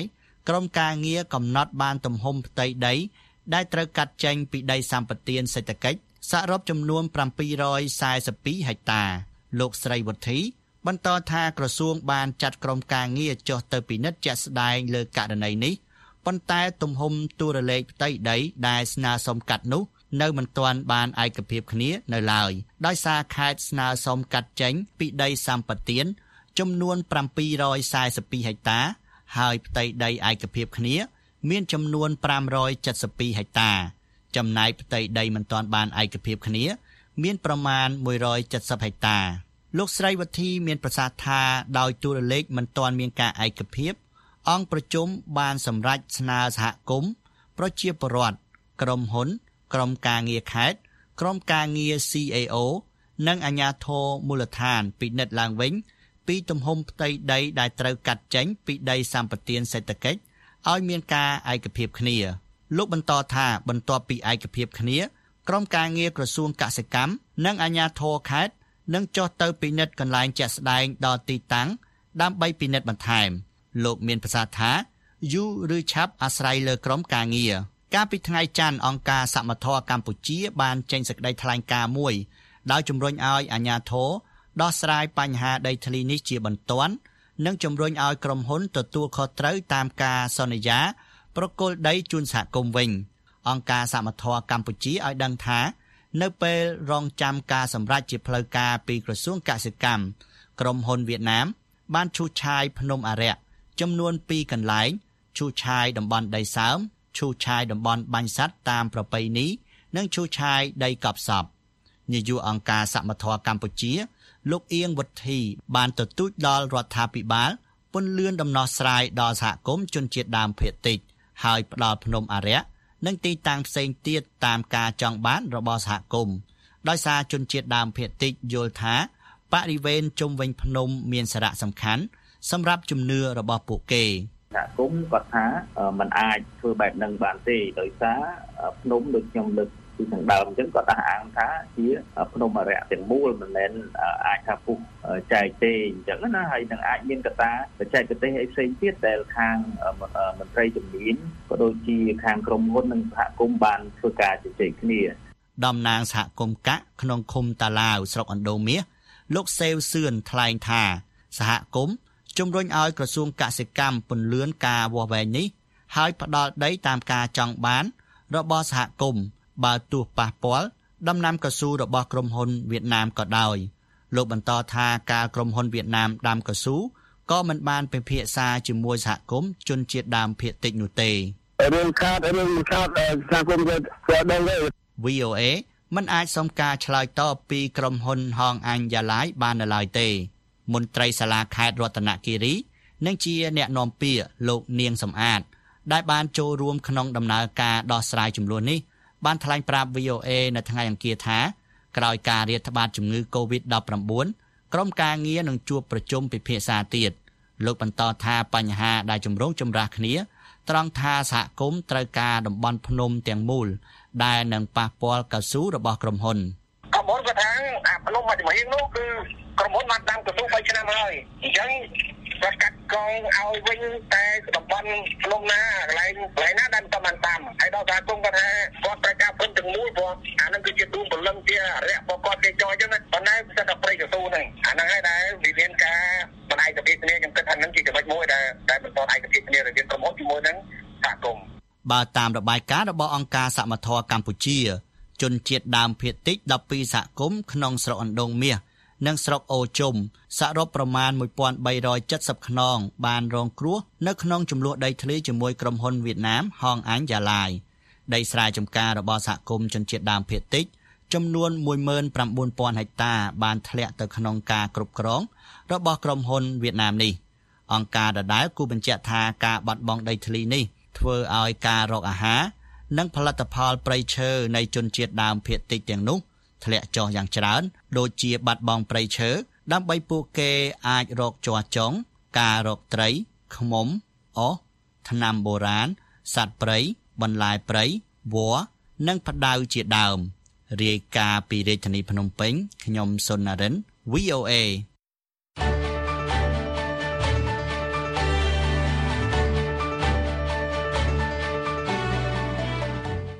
ក្រមការងារកំណត់បានទំហំផ្ទៃដីដែលត្រូវកាត់ចេញពីដីសម្បត្តិសេដ្ឋកិច្ចសរុបចំនួន742ហិកតាលោកស្រីវុធីបន្តថាក្រសួងបានចាត់ក្រុមការងារចុះទៅពិនិត្យជាក់ស្ដែងលើករណីនេះប៉ុន្តែទំហំទូរលេខផ្ទៃដីដែលស្នើសុំកាត់នោះនៅមិនទាន់បានឯកភាពគ្នានៅឡើយដោយសារខេត្តស្នើសុំកាត់ចេញពីដីសម្បត្តិចំនួន742ហិកតាហើយផ្ទៃដីឯកភាពគ្នាមានចំនួន572ហិកតាចំណែកផ្ទៃដីមិនទាន់បានឯកភាពគ្នាមានប្រមាណ170ហិកតាលោកស្រីវុធីមានប្រសាសន៍ថាដោយទូរលេខមិនទាន់មានការឯកភាពអង្គប្រជុំបានសម្រេចស្នើសហគមន៍ប្រជាពលរដ្ឋក្រុមហ៊ុនក្រុមការងារខេត្តក្រុមការងារ ซี เอ โอ និងអាជ្ញាធរមូលដ្ឋានពិនិត្យឡើងវិញពីទំហំផ្ទៃដីដែលត្រូវកាត់ចេញពីដីសម្បត្តិសេដ្ឋកិច្ចឲ្យមានការឯកភាពគ្នាលោកបន្តថាបន្ទាប់ពីឯកភាពគ្នាក្រុមការងារក្រសួងកសិកម្មនិងអាជ្ញាធរខេត្តនឹងចុះទៅពិនិត្យកន្លែងជាក់ស្ដែងដល់ទីតាំងដើម្បីពិនិត្យបន្ថែមលោកមានប្រសាសន៍ថាយូរឬឆាប់អាស្រ័យលើក្រុមការងារកាលពីថ្ងៃច័ន្ទអង្គការសមត្ថៈកម្ពុជាបានចេញសេចក្តីថ្លែងការណ៍មួយដោយជំរុញឲ្យអាជ្ញាធរដោះស្រាយបញ្ហាដីធ្លីនេះជាបន្ទាន់និងជំរុញឲ្យក្រុមហ៊ុនទទួលខុសត្រូវតាមការសន្យាប្រគល់ដីជូនសហគមន៍វិញអង្គការសមត្ថៈកម្ពុជាឲ្យដឹងថានៅពេលរងចាំការសម្រេចជាផ្លូវការពីក្រសួងកសិកម្មក្រុមហ៊ុនវៀតណាមបានឈូសឆាយភ្នំអារក្សចំនួនពីរកន្លែងឈូសឆាយតំបន់ដីសើមឈូសឆាយតំបន់បាញ់សត្វតាមប្រពៃណីនិងឈូសឆាយដីកប់សពនាយកអង្គការសមត្ថៈកម្ពុជាលោកអៀងវុធីបានទទូចដល់រដ្ឋាភិបាលពន្លឿនដំណោះស្រាយដល់សហគមន៍ជនជាតិដើមភាគតិចហើយផ្ដល់ភ្នំអារក្សនិងទីតាំងផ្សេងទៀតតាមការចង់បានរបស់សហគមន៍ដោយសារជនជាតិដើមភាគតិចយល់ថាបរិវេណជុំវិញភ្នំមានសារៈសំខាន់សម្រាប់ជំនឿរបស់ពួកគេសហគមន៍គាត់ថាมันអាចធ្វើបែបហ្នឹងបានទេដោយសារភ្នំដូចខ្ញុំលើកពីខាងដើមអញ្ចឹងគាត់អះអាងថាជាភ្នំអារក្សទាំងមូលមិនមែនអាចថាពុះចែកទេអញ្ចឹងណាហើយនឹងអាចមានកត្តាបច្ចេកទេសអីផ្សេងទៀតដែលខាងមន្ត្រីជំនាញក៏ដូចជាខាងក្រុមហ៊ុននិងសហគមន៍បានធ្វើការជជែកគ្នាតំណាងសហគមន៍កាក់ក្នុងឃុំតាឡាវស្រុកអណ្ដូងមាសលោកសេវសឿនថ្លែងថាសហគមន៍ជំរុញឲ្យក្រសួងកសិកម្មពន្លឿនការវាស់វែងនេះហើយផ្ដល់ដីតាមការចង់បានរបស់សហគមន៍បើទោះប៉ះពាល់ដំណាំកៅស៊ូរបស់ក្រុមហ៊ុនវៀតណាមក៏ដោយលោកបន្តថាការក្រុមហ៊ុនវៀតណាមដាំកៅស៊ូក៏មិនបានពិភាក្សាជាមួយសហគមន៍ជនជាតិដើមភាគតិចនោះទេរឿងខាតរឿងខាតសហគមន៍ក៏ដឹងដែរវី អូ เอ មិនអាចសុំការឆ្លើយតបពីក្រុមហ៊ុនហងអាញ់យ៉ាឡាយបាននៅឡើយទេមន្ត្រីសាលាខេត្តរតនគិរីនិងជាអ្នកនាំពាក្យលោកនាងសំអាតដែលបានចូលរួមក្នុងដំណើរការដោះស្រាយចំនួននេះបានថ្លែងប្រាប់ វី អូ เอ នៅថ្ងៃអង្គារថាក្រោយការរាតត្បាតជំងឺ កូវីដ ដប់ប្រាំបួន ក្រុមការងារនឹងជួបប្រជុំពិភាក្សាទៀតលោកបន្តថាបញ្ហាដែលចម្រូងចម្រាសគ្នាត្រង់ថាសហគមន៍ត្រូវការតំបន់ភ្នំទាំងមូលដែលនឹងប៉ះពាល់កៅស៊ូរបស់ក្រុមហ៊ុនក្រុមហ៊ុនក៏ថាអាភ្នំមួយចំហៀងនោះគឺក្រុមហ៊ុនបានដាំកៅស៊ូបីឆ្នាំហើយអញ្ចឹងគាត់កាត់កងឲ្យវិញតែតំបន់ភ្នំណាកន្លែងកន្លែងណាដែលមិនបានតាមហើយដល់សហគមន៍គាត់ថាគាត់ត្រូវការព្រឹងទាំងមូលព្រោះអានឹងគឺជាទូពលឹងជារយៈរបស់គាត់គេចោលអញ្ចឹងប៉ុន្តែសិតតែព្រៃកៅស៊ូហ្នឹងអាហ្នឹងហើយដែលវិមានការបណ្ដាឯកភាពគ្នាខ្ញុំគិតថាហ្នឹងជាចំណុចមួយដែលដែលមិនទាន់ឯកភាពគ្នារវាងក្រុមហ៊ុនជាមួយនឹងសហគមន៍បើតាមរបាយការណ៍របស់អង្គការសមត្ថៈកម្ពុជាជនជាតិដើមភាគតិចដប់ពីរសហគមន៍ក្នុងស្រុកអណ្ដូងមាសនិងស្រុកអូជុំសរុបប្រមាណmột nghìn ba trăm七mươiខ្នងបានរងគ្រោះនៅក្នុងចំនួនដីធ្លីជាមួយក្រុមហ៊ុនវៀតណាមហងអាញ់យ៉ាឡាយដីស្រែចម្ការរបស់សហគមន៍ជនជាតិដើមភាគតិចចំនួនmột nghìn chín trămហិកតាបានធ្លាក់ទៅក្នុងការគ្រប់គ្រងរបស់ក្រុមហ៊ុនវៀតណាមនេះអង្គការដដែលគូបញ្ជាក់ថាការបាត់បង់ដីធ្លីនេះធ្វើឲ្យការរកអាហារនិងផលិតផលព្រៃឈើនៃជនជាតិដើមភាគតិចទាំងនោះធ្លាក់ចុះយ៉ាងច្រើនដូចជាបាត់បង់ព្រៃឈើដើម្បីពួកគេអាចរកជ័រចុងការរកត្រីឃ្មុំអុសថ្នាំបូរាណសត្វព្រៃបន្លែព្រៃវល្លិនិងផ្ដៅជាដើមរាយការណ៍ពីរាជធានីភ្នំពេញខ្ញុំសុននរិន វី អូ เอ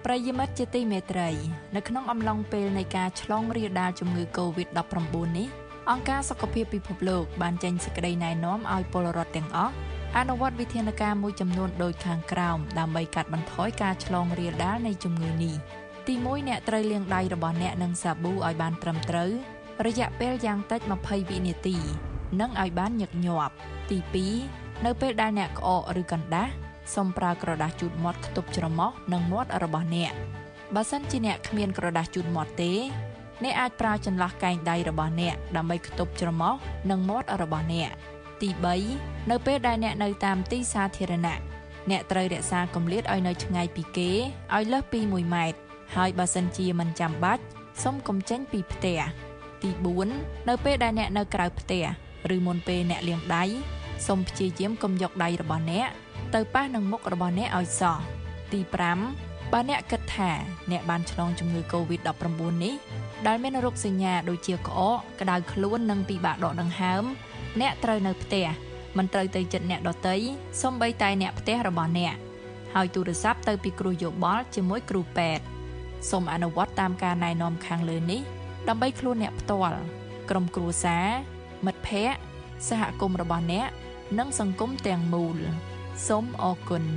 ប្រិយមិត្តជាទីមេត្រីនៅក្នុងអំឡុងពេលនៃការឆ្លងរាលដាលជំងឺ កូវីដ ដប់ប្រាំបួន នេះអង្គការសុខភាពពិភពលោកបានចេញសេចក្តីណែនាំឲ្យពលរដ្ឋទាំងអស់អនុវត្តវិធានការមួយចំនួនដូចខាងក្រោមដើម្បីកាត់បន្ថយការឆ្លងរាលដាលនៃជំងឺនេះទីមួយអ្នកត្រូវលាងដៃរបស់អ្នកនឹងសាប៊ូឲ្យបានត្រឹមត្រូវរយៈពេលយ៉ាងតិចยี่สิบវិនាទីនិងឲ្យបានញឹកញាប់ទីពីរនៅពេលដែលអ្នកក្អកឬកណ្ដាស់សូមប្រើក្រដាសជូតមាត់ខ្ទប់ច្រមុះនិងមាត់របស់អ្នកបើសិនជាអ្នកគ្មានក្រដាសជូតមាត់ទេអ្នកអាចប្រើចន្លោះកែងដៃរបស់អ្នកដើម្បីខ្ទប់ច្រមុះនិងមាត់របស់អ្នកទីបីនៅពេលដែលអ្នកនៅតាមទីសាធារណៈអ្នកត្រូវរក្សាគម្លាតឲ្យនៅឆ្ងាយពីគេឲ្យលើសពីមួយម៉ែត្រហើយបើសិនជាមិនចាំបាច់សូមកុំចេញពីផ្ទះទីបួននៅពេលដែលអ្នកនៅក្រៅផ្ទះឬមុនពេលអ្នកលាងដៃសូមព្យាយាមកុំយកដៃរបស់អ្នកទៅប៉ះនឹងមុខរបស់អ្នកឲ្យសោះទីប្រាំបើអ្នកគិតថាអ្នកបានឆ្លងជំងឺ កូវីដ ដប់ប្រាំបួន នេះដែលមានរោគសញ្ញាដូចជាក្អកក្តៅខ្លួននិងពិបាកដកដង្ហើមអ្នកត្រូវនៅផ្ទះមិនត្រូវទៅជិតអ្នកដទៃសូម្បីតែអ្នកផ្ទះរបស់អ្នកហើយទូរស័ព្ទទៅពីគ្រូយោបល់ជាមួយគ្រូពេទ្យសូមអនុវត្តតាមការណែនាំខាងលើនេះដើម្បីខ្លួនអ្នកផ្ទាល់ក្រុមគ្រួសារមិត្តភ័ក្តិសហគមន៍របស់អ្នកនិងសង្គមទាំងមូលសូមអរគុណ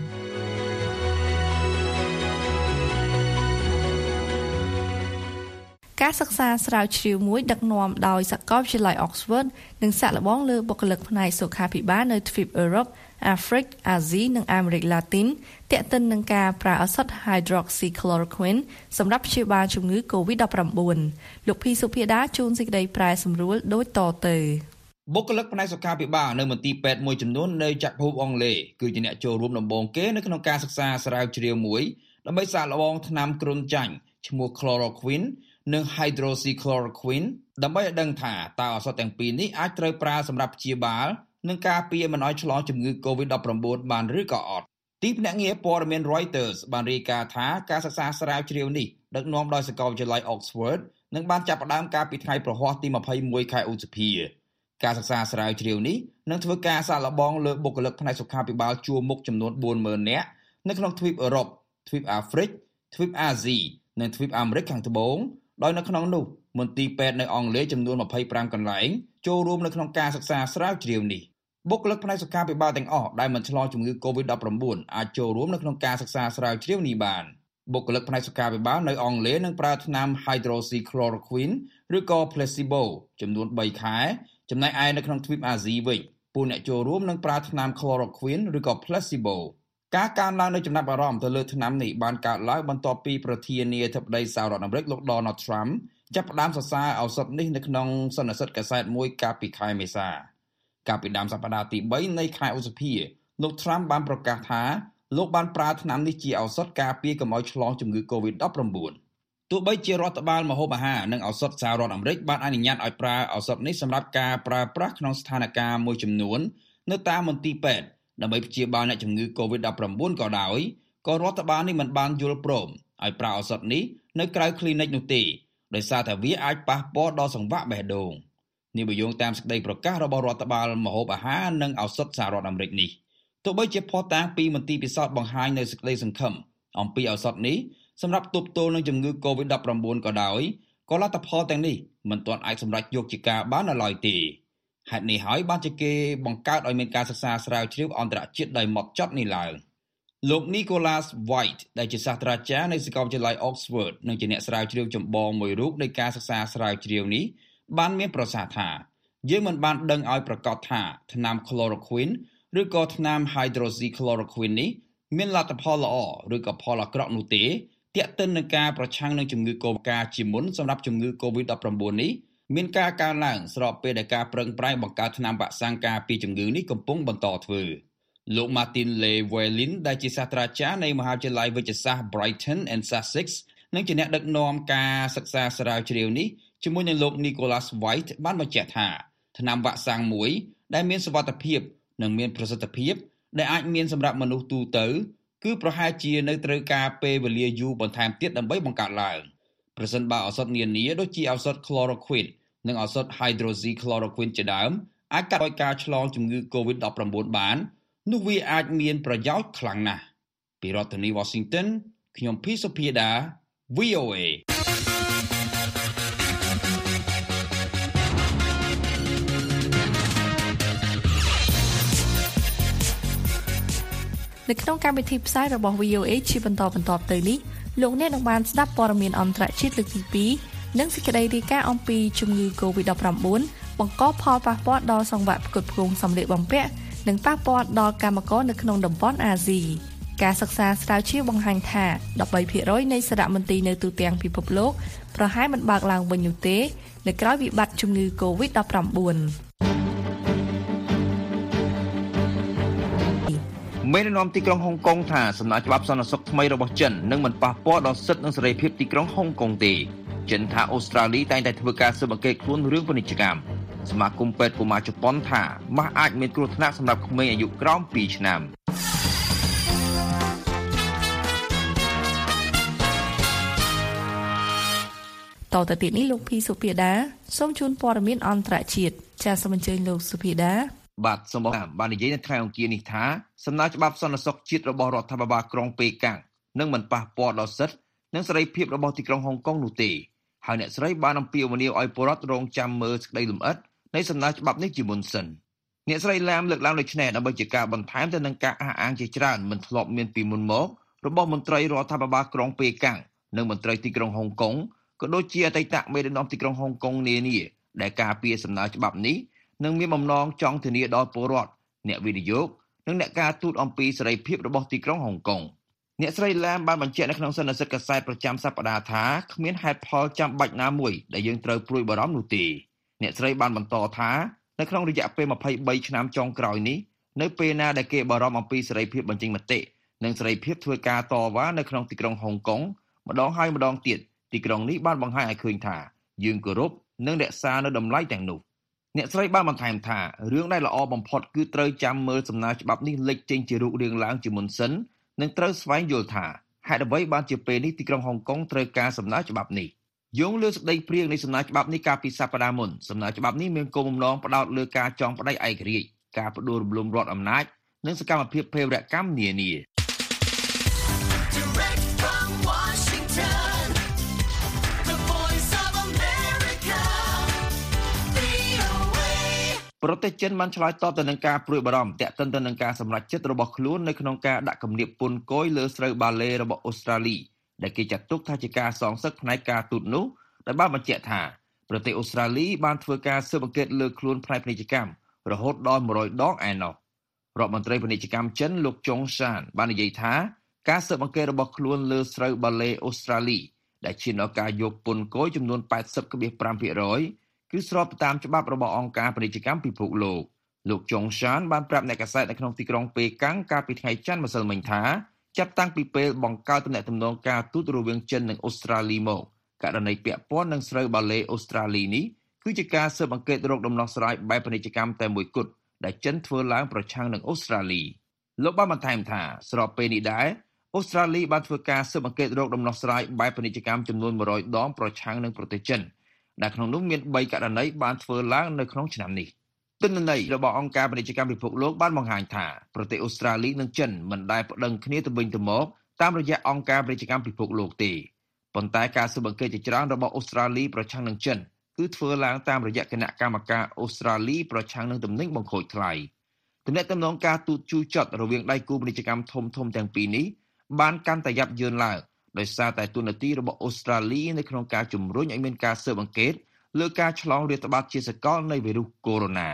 ការសិក្សាស្រាវជ្រាវមួយដឹកនាំដោយសាកលវិទ្យាល័យ Oxford និងសាកល្បងលើបុគ្គលិកផ្នែកសុខាភិបាលនៅទ្វីបអឺរ៉ុប អាហ្វ្រិក អាស៊ីនិងអាមេរិកឡាទីនទាក់ទិននឹងការប្រើឱសថ Hydroxychloroquine សម្រាប់ព្យាបាលជំងឺ កូវីដ ដប់ប្រាំបួន លោកភីសុភាដាជួនសេចក្តីប្រែសម្រួលដូចតទៅបុគ្គលិកផ្នែកសុខាភិបាលនៅមន្ទីរពេទ្យមួយចំនួននៅចក្រភពអង់គ្លេសគឺជាអ្នកចូលរួមដំបូងគេនៅក្នុងការសិក្សាស្រាវជ្រាវមួយដើម្បីសាកល្បងថ្នាំគ្រុនចាញ់ឈ្មោះ Chloroquine និង Hydroxychloroquine ដើម្បីឲ្យដឹងថាតើឱសថទាំងពីរនេះអាចត្រូវប្រើសម្រាប់ព្យាបាលនិងការពារមិនឲ្យឆ្លងជំងឺ កូវីដ ដប់ប្រាំបួន បានឬក៏អត់ទីភ្នាក់ងារព័ត៌មាន Reuters បានរាយការណ៍ថាការសិក្សាស្រាវជ្រាវនេះដឹកនាំដោយសាកលវិទ្យាល័យ Oxford នឹងបានចាប់ផ្ដើមកាលពីថ្ងៃប្រហ័សទីยี่สิบเอ็ดខែឧសភាការសិក្សាស្រាវជ្រាវនេះនឹងធ្វើការសាកល្បងលើបុគ្គលិកផ្នែកសុខាភិបាលជួរមុខចំនួនbốnម៉ឺននាក់នៅក្នុងទ្វីបអឺរ៉ុបទ្វីបអាហ្វ្រិកទ្វីបអាស៊ីនិងទ្វីបអាមេរិកខាងត្បូងដោយនៅក្នុងនោះមន្ទីរពេទ្យនៅអង់គ្លេសចំនួនยี่สิบห้ากន្លែងចូលរួមនៅក្នុងការសិក្សាស្រាវជ្រាវនេះបុគ្គលិកផ្នែកសុខាភិបាលទាំងអស់ដែលមិនឆ្លងជំងឺ កូវីដ ដប់ប្រាំបួន អាចចូលរួមនៅក្នុងការសិក្សាស្រាវជ្រាវនេះបានបុគ្គលិកផ្នែកសុខាភិបាលនៅអង់គ្លេសនឹងប្រើថ្នាំ Hydroxychloroquine ឬក៏ placebo ចំនួនបីខែចំណែកឯនៅក្នុងទ្វីបអាស៊ីវិញពួកអ្នកចូលរួមនឹងប្រើថ្នាំ Chloroquine ឬក៏ placebo ការកើនឡើងនៃចំណាប់អារម្មណ៍ទៅលើថ្នាំនេះបានកើតឡើងបន្ទាប់ពីប្រធានាធិបតីសហរដ្ឋអាមេរិកលោក Donald Trump ចាប់ផ្ដើមសរសើរឱសថនេះនៅក្នុងសន្និសីទកាសែតមួយកាលពីខែមេសាកាលពីដើមសប្តាហ៍ទីបីនៃខែឧសភាលោក Trump បានប្រកាសថាលោកបានប្រើថ្នាំនេះជាឱសថការពារកុំឲ្យឆ្លងជំងឺ កូវីដ ដប់ប្រាំបួន ទោះបីជារដ្ឋបាលម្ហូបអាហារនិងឱសថសហរដ្ឋអាមេរិកបានអនុញ្ញាតឲ្យប្រើឱសថនេះសម្រាប់ការប្រើប្រាស់ក្នុងស្ថានភាពមួយចំនួននៅតាមមន្ទីរពេទ្យដើម្បីព្យាបាលអ្នកជំងឺ កូវីដ ដប់ប្រាំបួន ក៏ដោយក៏រដ្ឋបាលនេះមិនបានយល់ព្រមឲ្យប្រើឱសថនេះនៅក្រៅគ្លីនិកនោះទេដោយសារតែវាអាចប៉ះពាល់ដល់សង្វាក់បេះដូងនេះបើយោងតាមសេចក្តីប្រកាសរបស់រដ្ឋបាលម្ហូបអាហារនិងឱសថសហរដ្ឋអាមេរិកនេះទោះបីជាភស្តុតាងពីមន្ទីរពិសោធន៍បង្ហាញនៅសេចក្តីសង្ឃឹមអំពីឱសថនេះសម្រាប់ទប់ទល់នឹងជំងឺ កូវីដ ដប់ប្រាំបួន ក៏ដោយក៏លទ្ធផលទាំងនេះមិនទាន់អាចសម្រេចយកជាការបាននៅឡើយទេហេតុនេះហើយបានជាគេបង្កើតឲ្យមានការសិក្សាស្រាវជ្រាវអន្តរជាតិដោយហ្មត់ចត់នេះឡើងលោក Nicholas White ដែលជាសាស្ត្រាចារ្យនៃសាកលវិទ្យាល័យ Oxford និងជាអ្នកស្រាវជ្រាវចម្បងមួយរូបនៃការសិក្សាស្រាវជ្រាវនេះបានមានប្រសាសន៍ថាយើងមិនបានដឹងឲ្យប្រកាសថាថ្នាំ Chloroquine ឬក៏ថ្នាំ Hydroxychloroquine នេះមានលទ្ធផលល្អឬក៏ផលអាក្រក់នោះទេទាក់ទិននឹងការប្រឆាំងនឹងជំងឺកូវីដ ជាមុនសម្រាប់ជំងឺ កូវីដ ដប់ប្រាំបួន នេះមានការកើនឡើងស្របពេលដែលការប្រឹងប្រែងបង្កើតថ្នាំវ៉ាក់សាំងការពារជំងឺនេះកំពុងបន្តធ្វើលោក Martin Llewellyn ដែលជាសាស្ត្រាចារ្យនៃមហាវិទ្យាល័យវេជ្ជសាស្ត្រ Brighton and Sussex និងជាអ្នកដឹកនាំការសិក្សាស្រាវជ្រាវនេះជាមួយនឹងលោក Nicholas White បានបញ្ជាក់ថាថ្នាំវ៉ាក់សាំងមួយដែលមានសុវត្ថិភាពនិងមានប្រសិទ្ធភាពដែលអាចមានសម្រាប់មនុស្សទូទៅគឺប្រហែលជានៅត្រូវការពេលវេលាយូរបន្ថែមទៀតដើម្បីបង្កើតឡើងប្រសិនបើឱសថនានាដូចជាឱសថ Chloroquine និងឱសថ Hydroxychloroquine ជាដើមអាចកាត់បន្ថយការឆ្លងជំងឺ កូវីដ ដប់ប្រាំបួន បាននោះវាអាចមានប្រយោជន៍ខ្លាំងណាស់ពីរដ្ឋធានី Washington ខ្ញុំភីសុភាដា វី អូ เอនៅក្នុងកម្មវិធីផ្សាយរបស់ វី អូ เอ ជាបន្តបន្ទាប់ទៅនេះលោកអ្នកនឹងបានស្ដាប់ព័ត៌មានអន្តរជាតិលើកទីពីរនិងសេចក្តីរាយការណ៍អំពីជំងឺ កូវីដ -ដប់ប្រាំបួន បង្កផលប៉ះពាល់ដល់សង្វាក់ផ្គត់ផ្គង់សម្លៀកបំពាក់និងប៉ះពាល់ដល់កម្មករនៅក្នុងតំបន់អាស៊ីការសិក្សាស្រាវជ្រាវបង្ហាញថាដប់បីភាគរយនៃសារមន្ទីរនៅទូទាំងពិភពលោកប្រហែលមិនបើកឡើងវិញនោះទេនៅក្រៅវិបត្តិជំងឺ កូវីដ -ដប់ប្រាំបួនមេដឹកនាំទីក្រុងហុងកុងថាសំណើច្បាប់សន្តិសុខថ្មីរបស់ចិននឹងមិនប៉ះពាល់ដល់សិទ្ធិនិងសេរីភាពទីក្រុងហុងកុងទេចិនថាអូស្ត្រាលីតែងតែធ្វើការស៊ើបអង្កេតខ្លួនរឿងពាណិជ្ជកម្មសមាគមពេទ្យកុមារជប៉ុនថាម៉ាស់អាចមានគ្រោះថ្នាក់សម្រាប់ក្មេងអាយុក្រោមពីរឆ្នាំតទៅទៀតនេះលោកភីសុភាដាសូមជូនព័ត៌មានអន្តរជាតិចាសសូមអញ្ជើញលោកសុភាដាបាទសូមអរគុណបាននិយាយនៅថ្ងៃអង្គារនេះថាសំណើច្បាប់សន្តិសុខជាតិរបស់រដ្ឋាភិបាលក្រុងប៉េកាំងនឹងមិនប៉ះពាល់ដល់សិទ្ធិនិងសេរីភាពរបស់ទីក្រុងហុងកុងនោះទេហើយអ្នកស្រីបានអំពាវនាវឲ្យពលរដ្ឋរងចាំមើលសេចក្តីលម្អិតនៃសំណើច្បាប់នេះជាមុនសិនអ្នកស្រីឡាមលើកឡើងដូចនេះដើម្បីជាការបន្ថែមទៅនឹងការអះអាងជាច្រើនមិនធ្លាប់មានពីមុនមករបស់មន្ត្រីរដ្ឋាភិបាលក្រុងប៉េកាំងនិងមន្ត្រីទីក្រុងហុងកុងក៏ដូចជាអតីតមេដឹកនាំទីក្រុងហុងកុងនានាដែលការពារសំណើច្បាប់នេះនឹងមានបំណងចង់ធានាដល់ពលរដ្ឋអ្នកវិនិយោគនិងអ្នកការទូតអំពីសេរីភាពរបស់ទីក្រុងហុងកុងអ្នកស្រីឡាមបានបញ្ជាក់នៅក្នុងសន្និសីទកាសែតប្រចាំសប្តាហ៍ថាគ្មានហេតុផលចាំបាច់ណាមួយដែលយើងត្រូវព្រួយបារម្ភនោះទេអ្នកស្រីបានបន្តថានៅក្នុងរយៈពេលម្ភៃបីឆ្នាំចុងក្រោយនេះនៅពេលណាដែលគេបារម្ភអំពីសេរីភាពបញ្ចេញមតិនិងសេរីភាពធ្វើការតវ៉ានៅក្នុងទីក្រុងហុងកុងម្ដងហើយម្ដងទៀតទីក្រុងនេះបានបង្ហាញឲ្យឃើញថាយើងគោរពនិងរក្សានូវតម្លៃទាំងនោះអ្នកស្រីបានបន្ថែមថារឿងដែលល្អបំផុតគឺត្រូវចាំមើលសំណើច្បាប់នេះលេចចេញជារូបរាងឡើងជាមុនសិននិងត្រូវស្វែងយល់ថាហេតុអ្វីបានជាពេលនេះទីក្រុងហុងកុងត្រូវការសំណើច្បាប់នេះយោងលើសេចក្តីព្រាងនៃសំណើច្បាប់នេះកាលពីសប្តាហ៍មុនសំណើច្បាប់នេះមានគោលបំណងផ្ដោតលើការចងផ្ដាច់ឯករាជ្យការផ្ដួលរំលំរដ្ឋអំណាចនិងសកម្មភាពភេរវកម្មនានាប្រទេសចិនបានឆ្លើយតបទៅនឹងការព្រួយបារម្ភទាក់ទិនទៅនឹងការសម្រេចចិត្តរបស់ខ្លួននៅក្នុងការដាក់គំនាបពន្ធគយលើស្រូវបាឡេរបស់អូស្ត្រាលីដែលគេចាត់ទុកថាជាការសងសឹកផ្នែកការទូតនោះដែលបានបញ្ជាក់ថាប្រទេសអូស្ត្រាលីបានធ្វើការស៊ើបអង្កេតលើខ្លួនផ្នែកពាណិជ្ជកម្មរហូតដល់មួយរយដងឯណោះរដ្ឋមន្ត្រីពាណិជ្ជកម្មចិនលោកចុងសានបាននិយាយថាការស៊ើបអង្កេតរបស់ខ្លួនលើស្រូវបាឡេអូស្ត្រាលីដែលឈានដល់ការយកពន្ធគយចំនួន 八十 ភាគរយ គឺស្របទៅតាមច្បាប់របស់អង្គការពាណិជ្ជកម្មពិភពលោកលោកចុងសានបានប្រាប់អ្នកកាសែតនៅក្នុងទីក្រុងប៉េកាំងកាលពីថ្ងៃច័ន្ទម្សិលមិញថាចាប់តាំងពីពេលបង្កើតទំនាក់ទំនងការទូតរវាងចិននិងអូស្ត្រាលីមកករណីពាក់ព័ន្ធនឹងស្រូវបាឡេអូស្ត្រាលីនេះគឺជាការស៊ើបអង្កេតរកដំណោះស្រាយបែបពាណិជ្ជកម្មតែមួយគត់ដែលចិនធ្វើឡើងប្រឆាំងនឹងអូស្ត្រាលីលោកបានបន្ថែមថាស្របពេលនេះដែរអូស្ត្រាលីបានធ្វើការស៊ើបអង្កេតរកដំណោះស្រាយបែបពាណិជ្ជកម្មចំនួនមួយរយដងប្រឆាំងនឹងប្រទេសចិនដែលក្នុងនោះមានបីករណីបានធ្វើឡើងនៅក្នុងឆ្នាំនេះទិន្នន័យរបស់អង្គការពាណិជ្ជកម្មពិភពលោកបានបង្ហាញថាប្រទេសអូស្ត្រាលីនិងចិនមិនដែលប្តឹងគ្នាទៅវិញទៅមកតាមរយៈអង្គការពាណិជ្ជកម្មពិភពលោកទេប៉ុន្តែការស៊ើបអង្កេតជាច្រើនរបស់អូស្ត្រាលីប្រឆាំងនឹងចិនគឺធ្វើឡើងតាមរយៈគណៈកម្មការអូស្ត្រាលីប្រឆាំងនឹងទំនិញបង្ខូចថ្លៃទំនាក់ទំនងការទូតជូរចត់រវាងដៃគូពាណិជ្ជកម្មធំធំទាំងពីរនេះបានកាន់តែយ៉ាប់យ៉ឺនឡើងដោយសារតែទូនាទីរបស់អូស្ត្រាលីនៅក្នុងការជំរុញឲ្យមានការស៊ើបអង្កេតលើការឆ្លងរាតត្បាតជាសកលនៃវីរុសកូវីដ -ដប់ប្រាំបួន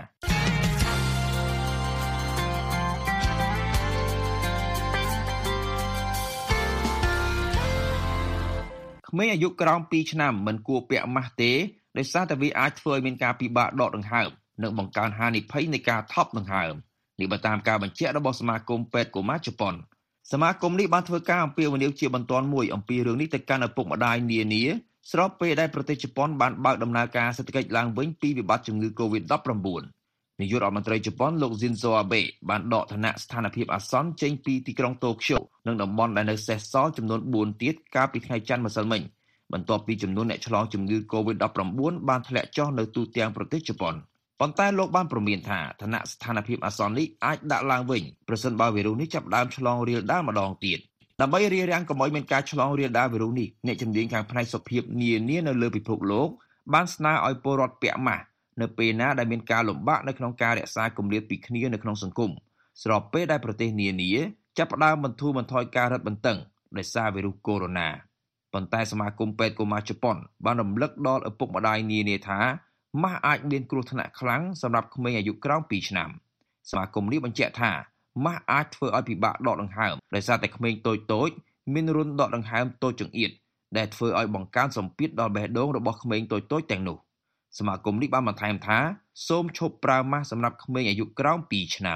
ក្មេងអាយុក្រោមពីរឆ្នាំមិនគួរពាក់ម៉ាស់ទេដោយសារតែវាអាចធ្វើឲ្យមានការពិបាកដកដង្ហើមនិងបង្កើនហានិភ័យនៃការថប់ដង្ហើមនេះបើតាមការបញ្ជាក់របស់សមាគមពេទ្យកុមារជប៉ុនសមាគមនេះបានធ្វើការអំពាវនាវជាបន្ទាន់មួយអំពីរឿងនេះទៅកាន់ឪពុកម្ដាយនានាស្របពេលដែលប្រទេសជប៉ុនបានបើកដំណើរការសេដ្ឋកិច្ចឡើងវិញពីវិបត្តិជំងឺ កូវីដ -ដប់ប្រាំបួន នាយករដ្ឋមន្ត្រីជប៉ុនលោក Shinzo Abe បានដកឋានៈស្ថានភាពអាសន្នចេញពីទីក្រុងតូក្យូនិងតំបន់ដែលនៅសេសសល់ចំនួនបួនទៀតកាលពីថ្ងៃច័ន្ទម្សិលមិញបន្ទាប់ពីចំនួនអ្នកឆ្លងជំងឺ កូវីដ -ដប់ប្រាំបួន បានធ្លាក់ចុះនៅទូទាំងប្រទេសជប៉ុនប៉ុន្តែលោកបានព្រមានថាឋានៈស្ថានភាពអាសន្ននេះអាចដាក់ឡើងវិញប្រសិនបើវីរុសនេះចាប់ផ្ដើមឆ្លងរាលដាលម្ដងទៀតដើម្បីរារាំងកុំឲ្យមានការឆ្លងរាលដាលវីរុសនេះអ្នកជំនាញខាងផ្នែកសុខភាពនានានៅលើពិភពលោកបានស្នើឲ្យពលរដ្ឋពាក់ម៉ាស់នៅពេលណាដែលមានការលំបាកនៅក្នុងការរក្សាគម្លាតពីគ្នានៅក្នុងសង្គមស្របពេលដែលប្រទេសនានាចាប់ផ្ដើមបន្ធូរបន្ថយការរឹតបន្តឹងដោយសារវីរុសកូវីដ -ប៉ុន្តែសមាគមពេទ្យកុមារជប៉ុនបានរំលឹកដល់ឪពុកម្ដាយនានាថាម៉ាស់អាចមានគ្រោះថ្នាក់ខ្លាំងសម្រាប់ក្មេងអាយុក្រោមពីរឆ្នាំសមាគមនេះបញ្ជាក់ថាម៉ាស់អាចធ្វើឲ្យពិបាកដកដង្ហើមដោយសារតែក្មេងតូចតូចមានរន្ធដកដង្ហើមតូចចង្អៀតដែលធ្វើឲ្យបង្កើនសម្ពាធដល់បេះដូងរបស់ក្មេងតូចតូចទាំងនោះសមាគមនេះបានបន្ថែមថាសូមឈប់ប្រើម៉ាស់សម្រាប់ក្មេងអាយុក្រោមពីរឆ្នាំ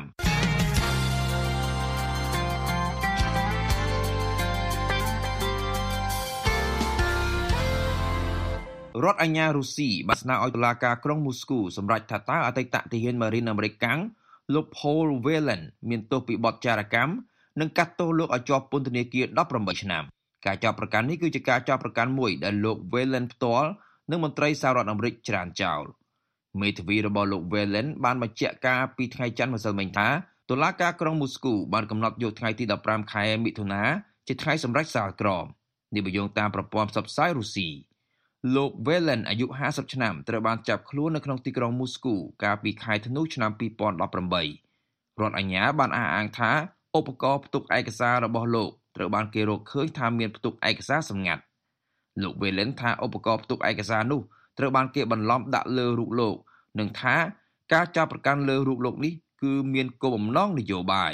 រដ្ឋអាជ្ញារុស្ស៊ីបានស្នើឲ្យតុលាការក្រុងមូស្គូសម្រេចថាតើអតីតទាហានម៉ារីនអាមេរិកកាំងលោក Paul Whelan មានទោសពីបទចារកម្មនិងកាត់ទោសលោកឲ្យជាប់ពន្ធនាគារដប់ប្រាំបីឆ្នាំការចាប់ប្រកាន់នេះគឺជាការចាប់ប្រកាន់មួយដែលលោក Whelan ផ្ទាល់និងមន្ត្រីសហរដ្ឋអាមេរិកច្រានចោលមេធាវីរបស់លោក Whelan បានបញ្ជាក់ការពីថ្ងៃច័ន្ទម្សិលមិញថាតុលាការក្រុងមូស្គូបានកំណត់យកថ្ងៃទីដប់ប្រាំខែមិថុនាជាថ្ងៃសម្រេចសាលក្រមនេះបញ្យងតាមប្រព័ន្ធផ្សព្វផ្សាយរុស្ស៊ីលោក Whelan អាយុห้าสิบឆ្នាំត្រូវបានចាប់ខ្លួននៅក្នុងទីក្រុងមូស្គូកាលពីខែធ្នូឆ្នាំពីរពាន់ដប់ប្រាំបីរដ្ឋអាជ្ញាបានអះអាងថាឧបករណ៍ផ្ទុកឯកសាររបស់លោកត្រូវបានគេរកឃើញថាមានផ្ទុកឯកសារសម្ងាត់លោក Whelan ថាឧបករណ៍ផ្ទុកឯកសារនោះត្រូវបានគេបន្លំដាក់លើរូបលោកនិងថាការចាប់ប្រកាន់លើរូបលោកនេះគឺមានគោលបំណងនយោបាយ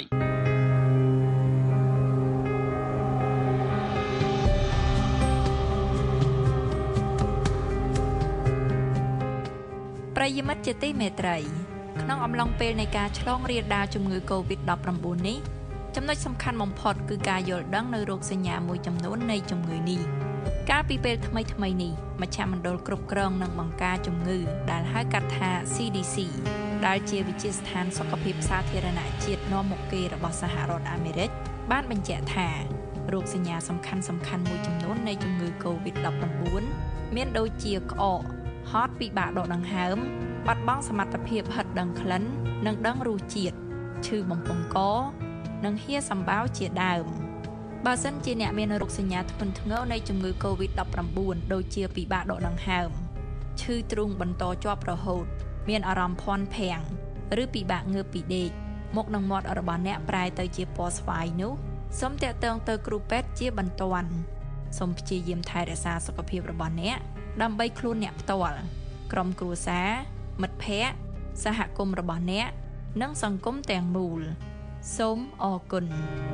ប្រិយមិត្តជាទីមេត្រីក្នុងអំឡុងពេលនៃការឆ្លងរាលដាលជំងឺ កូវីដ ដប់ប្រាំបួន នេះចំណុចសំខាន់បំផុតគឺការយល់ដឹងនូវរោគសញ្ញាមួយចំនួននៃជំងឺនេះកាលពីពេលថ្មីថ្មីនេះមជ្ឈមណ្ឌលគ្រប់គ្រងនិងបង្ការជំងឺដែលហៅកាត់ថា C D C ដែលជាវិទ្យាស្ថានសុខភាពសាធារណៈជាតិនាំមុខគេរបស់សហរដ្ឋអាមេរិកបានបញ្ជាក់ថារោគសញ្ញាសំខាន់សំខាន់មួយចំនួននៃជំងឺ កូវីដ ដប់ប្រាំបួន មានដូចជាក្អកហត់ពិបាកដកដង្ហើមបាត់បង់សមត្ថភាពហិតដឹងក្លិននិងដឹងរសជាតិឈឺបំពង់កនិងហៀសម្បាវជាដើមបើសិនជាអ្នកមានរោគសញ្ញាធ្ងន់ធ្ងរនៃជំងឺ កូវីដ ដប់ប្រាំបួន ដូចជាពិបាកដកដង្ហើមឈឺទ្រូងបន្តជាប់រហូតមានអារម្មណ៍ភ័ន្តភាំងឬពិបាកងើបពីដេកមុខនិងមាត់របស់អ្នកប្រែទៅជាពណ៌ស្វាយនោះសូមតាក់ទងទៅគ្រូពេទ្យជាបន្ទាន់សូមព្យាយាមថែរក្សាសុខភាពរបស់អ្នកដើម្បីខ្លួនអ្នកផ្ទាល់ក្រុមគ្រួសារមិត្តភ័ក្តិសហគមន៍របស់អ្នកនិងសង្គមទាំងមូលសូមអរគុណ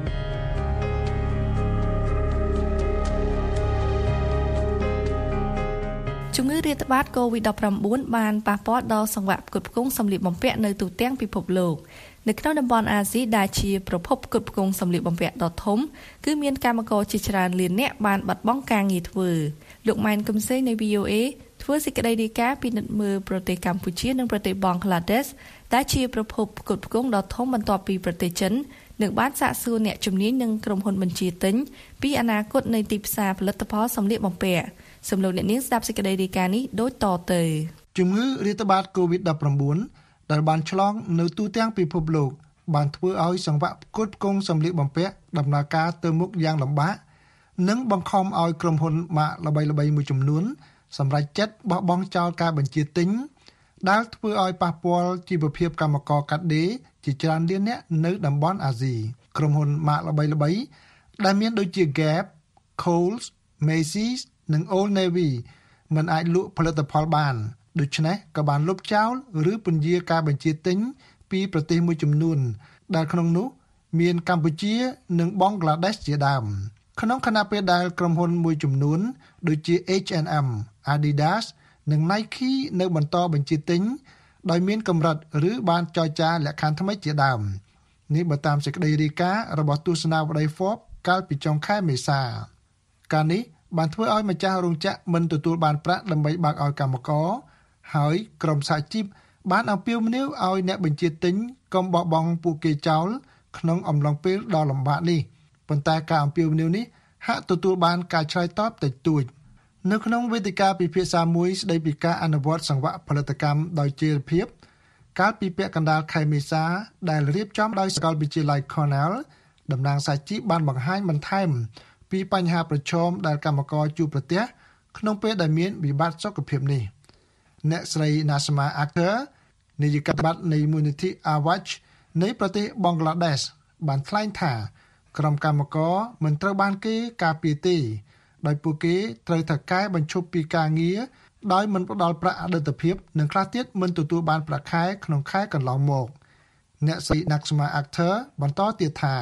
ជំងឺរាតត្បាត កូវីដ ដប់ប្រាំបួន បានប៉ះពាល់ដល់សង្វាក់ផ្គត់ផ្គង់សម្លៀកបំពាក់នៅទូទាំងពិភពលោកនៅក្នុងតំបន់អាស៊ីដែលជាប្រភពផ្គត់ផ្គង់សម្លៀកបំពាក់ដ៏ធំគឺមានកម្មករជាច្រើនលាននាក់បានបាត់បង់ការងារធ្វើលោកម៉ែនកំសែងនៃ V O A ធ្វើសេចក្តីរាយការណ៍ពិនិត្យមើលប្រទេសកម្ពុជានិងប្រទេសបង់ក្លាដេសដែលជាប្រភពផ្គត់ផ្គង់ដ៏ធំបន្ទាប់ពីប្រទេសចិននឹងបានសាកសួរអ្នកជំនាញនិងក្រុមហ៊ុនបញ្ជាទិញពីអនាគតនៃទីផ្សារផលិតផលសម្លៀកបំពាក់សំឡេងអ្នកនាងស្ដាប់សេចក្តីរាយការណ៍នេះដូចតទៅជំងឺរាតត្បាត កូវីដ ដប់ប្រាំបួន ដែលបានឆ្លងនៅទូទាំងពិភពលោកបានធ្វើឲ្យសង្វាក់ផ្គត់ផ្គង់សម្លៀកបំពាក់ដំណើរការទៅមុខយ៉ាងលំបាកនិងបង្ខំឲ្យក្រុមហ៊ុនម៉ាកល្បីៗមួយចំនួនសម្រេចចិត្តបោះបង់ចោលការបញ្ជាទិញដែលធ្វើឲ្យប៉ះពាល់ជីវភាពកម្មករកាត់ដេរជាច្រើនលាននាក់នៅតំបន់អាស៊ីក្រុមហ៊ុនម៉ាកល្បីៗដែលមានដូចជា Gap, Kohl's, Macy's និង Old Navy មិនអាចលក់ផលិតផលបានដូច្នេះក៏បានលុបចោលឬពន្យារការបញ្ជាទិញពីប្រទេសមួយចំនួនដែលក្នុងនោះមានកម្ពុជានិងបង់ក្លាដេសជាដើមក្នុងខណៈពេលដែលក្រុមហ៊ុនមួយចំនួនដូចជា H and M, Adidas និង Nike នៅបន្តបញ្ជាទិញដោយមានកម្រិតឬបានចរចាលក្ខខណ្ឌថ្មីជាដើមនេះបើតាមសេចក្តីរាយការណ៍របស់ទស្សនាវដ្តី Forbes កាលពីចុងខែមេសាការនេះបានធ្វើឲ្យម្ចាស់រោងចក្រមិនទទួលបានប្រាក់ដើម្បីបើកឲ្យកម្មករហើយក្រុមសហជីពបានអំពាវនាវឲ្យអ្នកបញ្ជាទិញកុំបោះបង់ពួកគេចោលក្នុងអំឡុងពេលដ៏លំបាកនេះប៉ុន្តែការអំពាវនាវនេះហាក់ទទួលបានការឆ្លើយតបតិចតួចនៅក្នុងវេទិកាពិភាក្សាមួយស្ដីពីការអនុវត្តសង្វាក់ផលិតកម្មដោយចីរភាពកាលពីពាក់កណ្ដាលខែមេសាដែលរៀបចំដោយសាកលវិទ្យាល័យ Cornell តំណាងសាជីបានបង្ហាញបន្ថែមពីបញ្ហាប្រឈមដែលកម្មករជួបប្រទះក្នុងពេលដែលមានវិបត្តិសុខភាពនេះអ្នកស្រី Nasma Akhter នាយកដ្ឋាននៃមូលនិធិ Awatch នៃប្រទេសបង់ក្លាដេសបានថ្លែងថាក្រុមកម្មករមិនត្រូវបានគេការពារទេដោយពួកគេត្រូវតែកែបញ្ឈប់ពីការងារដោយមិនផ្ដល់ប្រាក់អតីតភាពនិងខ្លះទៀតមិនទទួលបានប្រាក់ខែក្នុងខែកន្លងមកអ្នកស្រី Nasma Akhter បន្តទៀតថា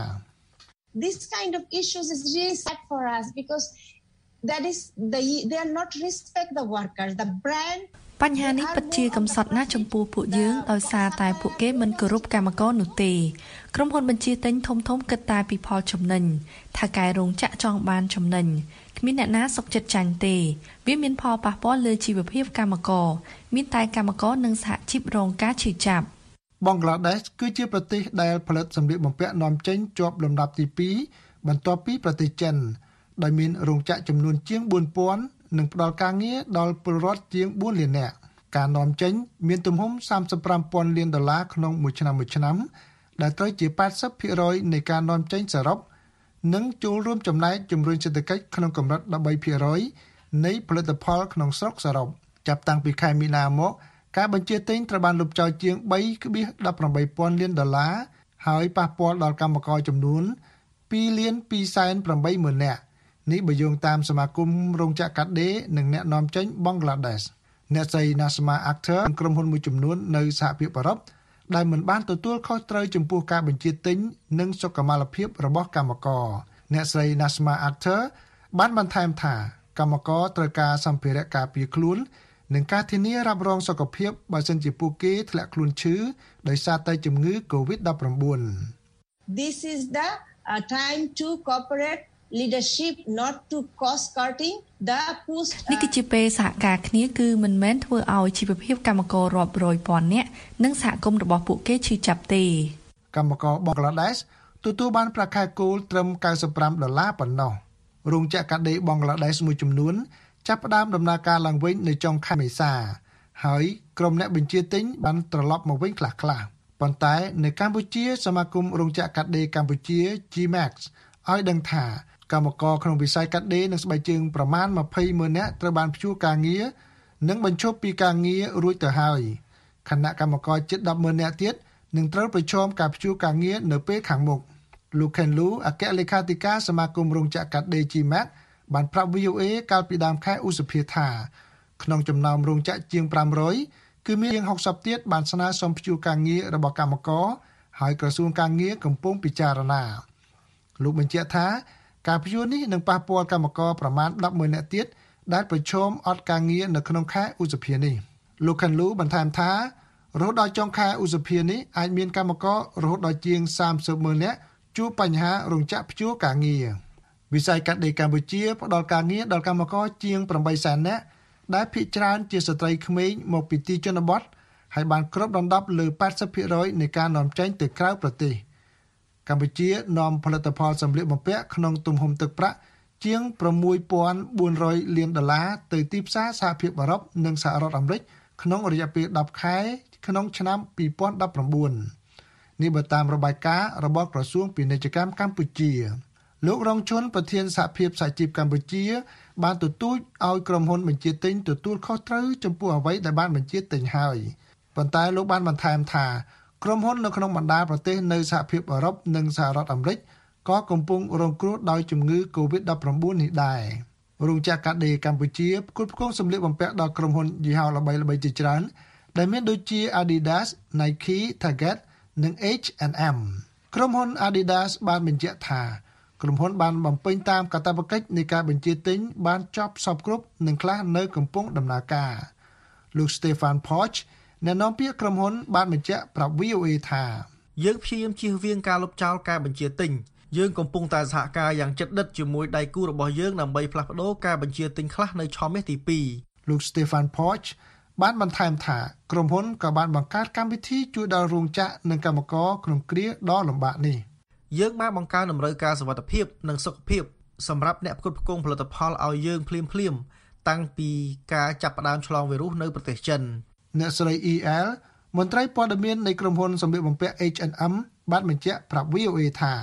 This kind of issues is really sad for us because that is they they are not respect the workers the brand បញ្ហានេះពិតជាកំសត់ណាស់ចំពោះពួកយើងដោយសារតែពួកគេមិនគោរពកម្មករនោះទេក្រុមហ៊ុនបញ្ជាទិញធំធំគិតតែពីផលចំណេញថាកែរោងចក្រចង់បានចំណេញគ្មានអ្នកណាសុខចិត្តចាញ់ទេវាមានផលប៉ះពាល់លើជីវភាពកម្មករមានតែកម្មករនិងសហជីពរងការឈឺចាប់បង់ក្លាដេសគឺជាប្រទេសដែលផលិតសម្លៀកបំពាក់នាំចេញជាប់លំដាប់ទីពីរបន្ទាប់ពីប្រទេសចិនដោយមានរោងចក្រចំនួនជាង bốnពាន់ និងផ្ដល់ការងារដល់ពលរដ្ឋជាង bốnលាននាក់ការនាំចេញមានទំហំ សាមសិបប្រាំពាន់លានដុល្លារក្នុងមួយឆ្នាំមួយឆ្នាំដែលត្រូវជា 八十ភាគរយ នៃការនាំចេញសរុបនិងចូលរួមចំណែកជំរុញសេដ្ឋកិច្ចក្នុងកម្រិត 13ភាគរយ នៃផលិតផលក្នុងស្រុកសរុបចាប់តាំងពីខែមីនាមកការបញ្ជាទិញត្រូវបានលុបចោលជាង 三点一八ពាន់លានដុល្លារហើយប៉ះពាល់ដល់កម្មករចំនួន ពីរលានពីរសែនប្រាំបីម៉ឺននាក់នេះបើយោងតាមសមាគមរោងចក្រកាត់ដេរនិងអ្នកនាំចេញបង់ក្លាដេសអ្នកស្រី Nasma Akhter ក្រុមហ៊ុនមួយចំនួននៅសហភាពអឺរ៉ុបដែលមិនបានទទួលខុសត្រូវចំពោះការបញ្ជាទិញនិងសុខុមាលភាពរបស់កម្មករអ្នកស្រី Nasma Akhter បានបន្ថែមថាកម្មករត្រូវការសម្ភារៈការពារខ្លួននិងការធានារ៉ាប់រងសុខភាពបើសិនជាពួកគេធ្លាក់ខ្លួនឈឺដោយសារតែជំងឺ COVID ដប់ប្រាំបួន This is the uh, time to cooperate leadership not to cost cutting the push នេះគឺជាពេលសហការគ្នាគឺមិនមែនធ្វើឲ្យជីវភាពកម្មកររាប់រយពាន់នាក់និងសហគមន៍របស់ពួកគេឈឺចាប់ទេកម្មករបង់ក្លាដេសទទួលបានប្រាក់ខែគោលត្រឹម 九十五ដុល្លារប៉ុណ្ណោះរោងចក្រកាត់ដេរបង់ក្លាដេសមួយចំនួនចាប់ផ្ដើមដំណើរការឡើងវិញនៅចុងខែមេសាហើយក្រុមអ្នកបញ្ជាទិញបានត្រឡប់មកវិញខ្លះៗប៉ុន្តែនៅកម្ពុជាសមាគមរោងចក្រកាត់ដេរកម្ពុជា G Max ឲ្យដឹងថាកម្មករក្នុងវិស័យកាត់ដេរនិងស្បែកជើងប្រមាណ ยี่สิบម៉ឺននាក់ត្រូវបានព្យួរការងារនិងបញ្ឈប់ពីការងាររួចទៅហើយខណៈកម្មករជិត ដប់ម៉ឺននាក់ទៀតនឹងត្រូវប្រឈមការព្យួរការងារនៅពេលខាងមុខលោកខេនលូអគ្គលេខាធិការសមាគមរោងចក្រកាត់ដេរ G Max បានប្រាប់ វី អូ เอ កាលពីដើមខែឧសភាថាក្នុងចំណោមរោងចក្រជាង ប្រាំរយ គឺមានជាង หกสิบទៀតបានស្នើសុំព្យួរការងាររបស់កម្មករហើយក្រសួងការងារកំពុងពិចារណាលោកបញ្ជាក់ថាការព្យួរនេះនឹងប៉ះពាល់កម្មករប្រមាណ ដប់ម៉ឺននាក់ទៀតដែលប្រឈមអត់ការងារនៅក្នុងខែឧសភានេះលោកខាន់លូបន្ថែមថារហូតដល់ចុងខែឧសភានេះអាចមានកម្មកររហូតដល់ជាង សាមសិបម៉ឺននាក់ជួបបញ្ហារោងចក្រព្យួរការងារវិស័យកាត់ដេរកម្ពុជាផ្ដល់ការងារដល់កម្មករជាង ប្រាំបីសែននាក់ដែលភាគច្រើនជាស្ត្រីក្មេងមកពីទីជនបទហើយបានគ្របដណ្ដប់លើ 八十ភាគរយ នៃការនាំចេញទៅក្រៅប្រទេសកម្ពុជានាំផលិតផលសម្លៀកបំពាក់ក្នុងទំហំទឹកប្រាក់ជាង sáu nghìn bốn trămលានដុល្លារទៅទីផ្សារសហភាពអឺរ៉ុបនិងសហរដ្ឋអាមេរិកក្នុងរយៈពេល ដប់ខែក្នុងឆ្នាំ ពីរពាន់ដប់ប្រាំបួន នេះបើតាមរបាយការណ៍របស់ក្រសួងពាណិជ្ជកម្មកម្ពុជាលោករងឈុនប្រធានសហភាពសហជីពកម្ពុជាបានទទូចឲ្យក្រុមហ៊ុនបញ្ជាទិញទទួលខុសត្រូវចំពោះអ្វីដែលបានបញ្ជាទិញហើយប៉ុន្តែលោកបានបន្ថែមថាក្រុមហ៊ុននៅក្នុងបណ្ដាប្រទេសនៅសហភាពអឺរ៉ុបនិងសហរដ្ឋអាមេរិកក៏កំពុងរងគ្រោះដោយជំងឺ COVID ដប់ប្រាំបួន នេះដែររោងចក្រកាត់ដេរកម្ពុជាផ្គត់ផ្គង់សម្លៀកបំពាក់ដល់ក្រុមហ៊ុនយីហោល្បីៗជាច្រើនដែលមានដូចជា Adidas, Nike, Target និង H and M ក្រុមហ៊ុន Adidas បានបញ្ជាក់ថាក្រុមហ៊ុនបានបំពេញតាមកាតព្វកិច្ចនៃការបញ្ជាទិញបានចប់សពគ្រប់និងខ្លះនៅកំពុងដំណើរការលោក Stefan Poch អ្នកនាំពាក្យក្រុមហ៊ុនបានបញ្ជាក់ប្រាប់ វី អូ เอ ថាយើងព្យាយាមជៀសវាងការលុបចោលការបញ្ជាទិញយើងកំពុងតែសហការយ៉ាងជិតដិតជាមួយដៃគូរបស់យើងដើម្បីផ្លាស់ប្ដូរការបញ្ជាទិញខ្លះនៅឆមាសទីពីរលោក Stefan Poch បានបន្ថែមថាក្រុមហ៊ុនក៏បានបង្កើតកម្មវិធីជួយដល់រោងចក្រនិងកម្មករក្នុងគ្រាដ៏លំបាកនេះយើងបានបង្កើនតម្រូវការសុវត្ថិភាពនិងសុខភាពសម្រាប់អ្នកផ្គត់ផ្គង់ផលិតផលឲ្យយើងភ្លាមៗតាំងពីការចាប់ផ្ដើមឆ្លងវីរុសនៅប្រទេសចិនអ្នកស្រី អ៊ី អែល មន្ត្រីព័ត៌មាននៃក្រុមហ៊ុនសម្ភារបំពាក់ H and M បានបញ្ជាក់ប្រាប់ វី អូ เอ ថា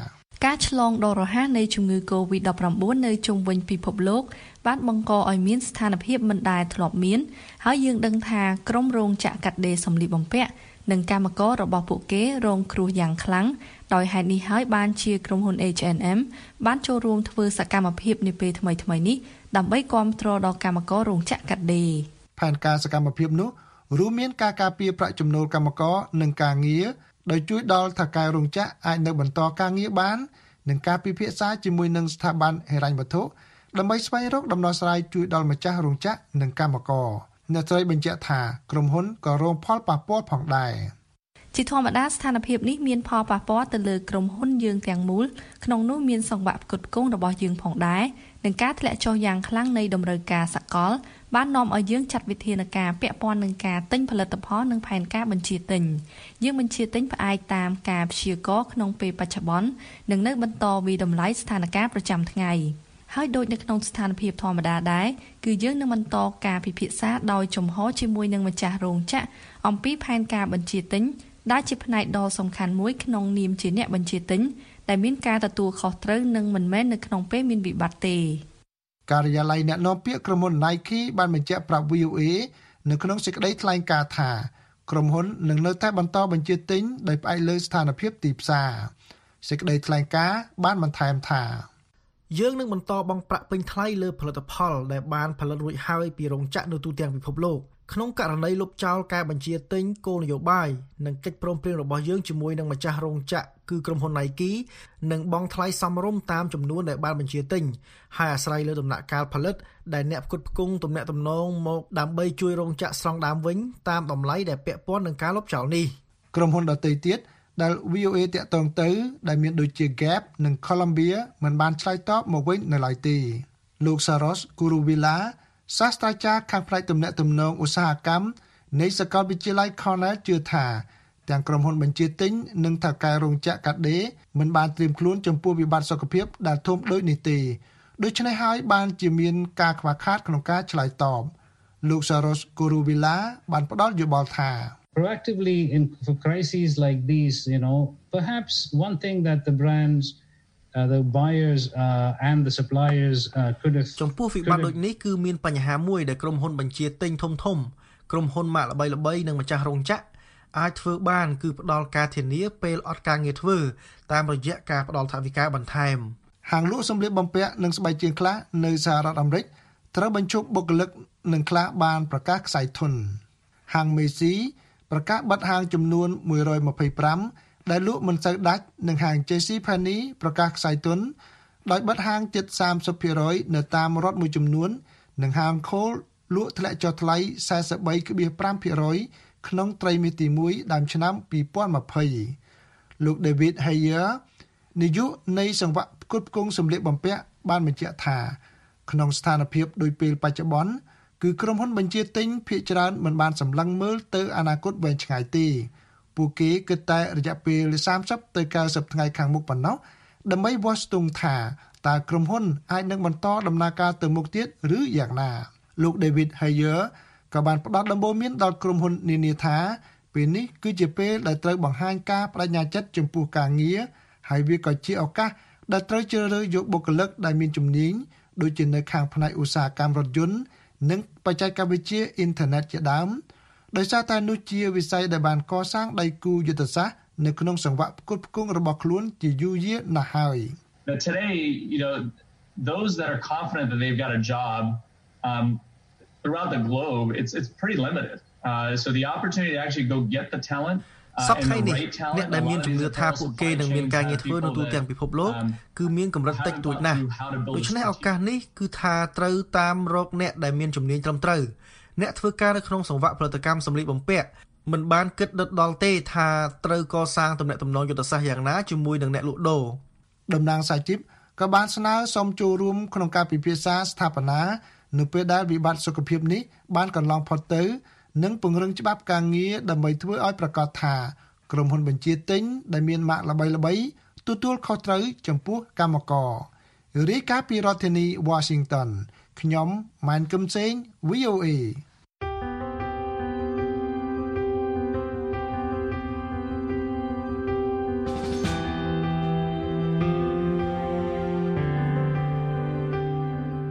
ការឆ្លងដ៏រហ័សនៃជំងឺ កូវីដ ដប់ប្រាំបួន នៅជុំវិញពិភពលោកបានបង្កឲ្យមានស្ថានភាពមិនដែលធ្លាប់មានហើយយើងដឹងថាក្រុមរោងចក្រកាត់ដេរសម្លៀកបំពាក់និងកម្មកររបស់ពួកគេរងគ្រោះយ៉ាងខ្លាំងដោយហេតុនេះហើយបានជាក្រុមហ៊ុន H and M បានចូលរួមធ្វើសកម្មភាពនាពេលថ្មីៗនេះដើម្បីគាំទ្រដល់កម្មកររោងចក្រកាត់ដេរផែនការសកម្មភាពនោះរួមមានការការពារប្រាក់ចំណូលកម្មករនិងការងារដោយជួយដល់ថៅកែរោងចក្រអាចនៅបន្តការងារបាននិងការពិភាក្សាជាមួយនឹងស្ថាប័នហិរញ្ញវត្ថុដើម្បីស្វែងរកដំណោះស្រាយជួយដល់ម្ចាស់រោងចក្រនិងកម្មករអ្នកស្រីបញ្ជាក់ថាក្រុមហ៊ុនក៏រងផលប៉ះពាល់ផងដែរជាធម្មតាស្ថានភាពនេះមានផលប៉ះពាល់ទៅលើក្រុមហ៊ុនយើងទាំងមូលក្នុងនោះមានសង្វាក់ផ្គត់ផ្គង់របស់យើងផងដែរនិងការធ្លាក់ចុះយ៉ាងខ្លាំងនៃតម្រូវការសកលបាននាំឲ្យយើងចាត់វិធានការពាក់ព័ន្ធនឹងការទិញផលិតផលនិងផែនការបញ្ជាទិញយើងបញ្ជាទិញផ្អែកតាមការព្យាករណ៍ក្នុងពេលបច្ចុប្បន្ននិងនៅបន្តវិតម្លៃស្ថានភាពប្រចាំថ្ងៃហើយដូចនៅក្នុងស្ថានភាពធម្មតាដែរគឺយើងនឹងបន្តការពិភាក្សាដោយចំហជាមួយនឹងម្ចាស់រោងចក្រអំពីផែនការបញ្ជាទិញដែលជាផ្នែកដ៏សំខាន់មួយក្នុងនាមជាអ្នកបញ្ជាទិញដែលមានការទទួលខុសត្រូវនិងមិនមែននៅក្នុងពេលមានវិបត្តិទេការិយាល័យអ្នកនាំពាក្យក្រុមហ៊ុន Nike បានបញ្ជាក់ប្រាប់ V O A នៅក្នុងសេចក្តីថ្លែងការណ៍ថាក្រុមហ៊ុននឹងនៅតែបន្តបញ្ជាទិញដោយផ្អែកលើស្ថានភាពទីផ្សារសេចក្តីថ្លែងការណ៍បានបន្ថែមថាយើងនឹងបន្តបង់ប្រាក់ពេញថ្លៃលើផលិតផលដែលបានផលិតរួចហើយពីរោងចក្រនៅទូទាំងពិភពលោកក្នុងករណីលុបចោលការបញ្ជាទិញគោលនយោបាយនិងកិច្ចព្រមព្រៀងរបស់យើងជាមួយនឹងម្ចាស់រោងចក្រគឺក្រុមហ៊ុន Nike និងបង់ថ្លៃសមរម្យតាមចំនួនដែលបានបញ្ជាទិញហើយអាស្រ័យលើដំណាក់កាលផលិតដែលអ្នកផ្គត់ផ្គង់ទំនាក់ទំនងមកដើម្បីជួយរោងចក្រស្រង់ដើមវិញតាមតម្លៃដែលពាក់ព័ន្ធនឹងការលុបចោលនេះក្រុមហ៊ុនដទៃទៀតដែល V O A តាក់ទងទៅដែលមានដូចជា Gap និង Columbia មិនបានឆ្លើយតបមកវិញនៅឡើយទេលោក Saros Kuruvilla សាស្ត្រាចារ្យខាងផ្នែកទំនាក់ទំនងឧស្សាហកម្មនៃសាកលវិទ្យាល័យ Cornell ជឿថាទាំងក្រុមហ៊ុនបញ្ជាទិញនិងថៅកែរោងចក្រកាត់ដេរមិនបានត្រៀមខ្លួនចំពោះវិបត្តិសុខភាពដែលធំដូចនេះទេដូច្នេះហើយបានជាមានការខ្វះខាតក្នុងការឆ្លើយតបលោក Saros Kuruvilla បានផ្ដល់យោបល់ថា Proactively in for crises like these, you know, perhaps one thing that the brands Uh, the buyers uh, and the suppliers uh, could have ចំពោះវិបត្តិដូចនេះគឺមានបញ្ហាមួយដែលក្រុមហ៊ុនបញ្ជាទិញធំធំក្រុមហ៊ុនម៉ាកល្បីៗនិងម្ចាស់រោងចក្រអាចធ្វើបានគឺផ្ដល់ការធានាពេលអត់ការងារធ្វើតាមរយៈការផ្ដល់ថវិកាបន្ថែមហាងលក់សម្លៀកបំពាក់និងស្បែកជើងខ្លះនៅសហរដ្ឋអាមេរិកត្រូវបញ្ឈប់បុគ្គលិកនិងខ្លះបានប្រកាសខ្សែធនហាង Macy ប្រកាសបិទហាងចំនួនមួយរយម្ភៃប្រាំដែលលក់មិនសូវដាច់និងហាង J C Penney ប្រកាសខ្សែទុនដោយបិទហាងជិត សាមសិបភាគរយ នៅតាមរដ្ឋមួយចំនួននិងហាង Kohl's លក់ធ្លាក់ចុះថ្លៃ សែសិបបីភាគប្រាំភាគរយ ក្នុងត្រីមាសទីមួយដើមឆ្នាំពីរពាន់ម្ភៃលោក David Heyer នាយកនៃសង្វាក់ផ្គត់ផ្គង់សម្លៀកបំពាក់បានបញ្ជាក់ថាក្នុងស្ថានភាពដូចពេលបច្ចុប្បន្នគឺក្រុមហ៊ុនបញ្ជាទិញភាគច្រើនមិនបានសម្លឹងមើលទៅអនាគតវែងឆ្ងាយទេពួកគេគិតតែរយៈពេលសាមសិបទៅកៅសិបថ្ងៃខាងមុខប៉ុណ្ណោះដើម្បីវាស់ស្ទង់ថាតើក្រុមហ៊ុនអាចនឹងបន្តដំណើរការទៅមុខទៀតឬយ៉ាងណាលោក David Heyer ក៏បានផ្ដល់ដំបូន្មានដល់ក្រុមហ៊ុននានាថាពេលនេះគឺជាពេលដែលត្រូវបង្ហាញការបដិញ្ញាចិត្តចំពោះការងារហើយវាក៏ជាឱកាសដែលត្រូវជ្រើសរើសយកបុគ្គលិកដែលមានជំនាញដូចជានៅខាងផ្នែកឧស្សាហកម្មរថយន្តនិងបច្ចេកវិទ្យាអ៊ីនធឺណិតជាដើមដោយសារតែនោះជាវិស័យដែលបានកសាងដៃគូយុទ្ធសាស្ត្រនៅក្នុងសង្វាក់ផ្គត់ផ្គង់របស់ខ្លួនជាយូរយារណាស់ហើយ Today, you know, those that are confident that they've got a job um, throughout the globe, it's it's pretty limited. Uh, so the opportunity to actually go get the talent សប្តាហ៍នេះអ្នកដែលមានជំនឿថាពួកគេនឹងមានការងារធ្វើនៅទូទាំងពិភពលោកគឺមានកម្រិតតិចតួចណាស់ដូច្នេះឱកាសនេះគឺថាត្រូវតាមរកអ្នកដែលមានជំនាញត្រឹមត្រូវអ្នកធ្វើការនៅក្នុងសង្វាក់ផលិតកម្មសម្លៀកបំពាក់មិនបានគិតដិតដល់ទេថាត្រូវកសាងទំនាក់ទំនងយុទ្ធសាស្ត្រយ៉ាងណាជាមួយនឹងអ្នកលក់ដូរតំណាងសាជីពក៏បានស្នើសុំចូលរួមក្នុងការពិភាក្សាស្ថាបនានៅពេលដែលវិបត្តិសុខភាពនេះបានកន្លងផុតទៅនិងពង្រឹងច្បាប់ការងារដើម្បីធ្វើឲ្យប្រកាសថាក្រុមហ៊ុនបញ្ជាទិញដែលមានម៉ាកល្បីៗទទួលខុសត្រូវចំពោះកម្មកររាយការណ៍ពីរដ្ឋធានី Washington ខ្ញុំម៉ែនកឹមសេង V O A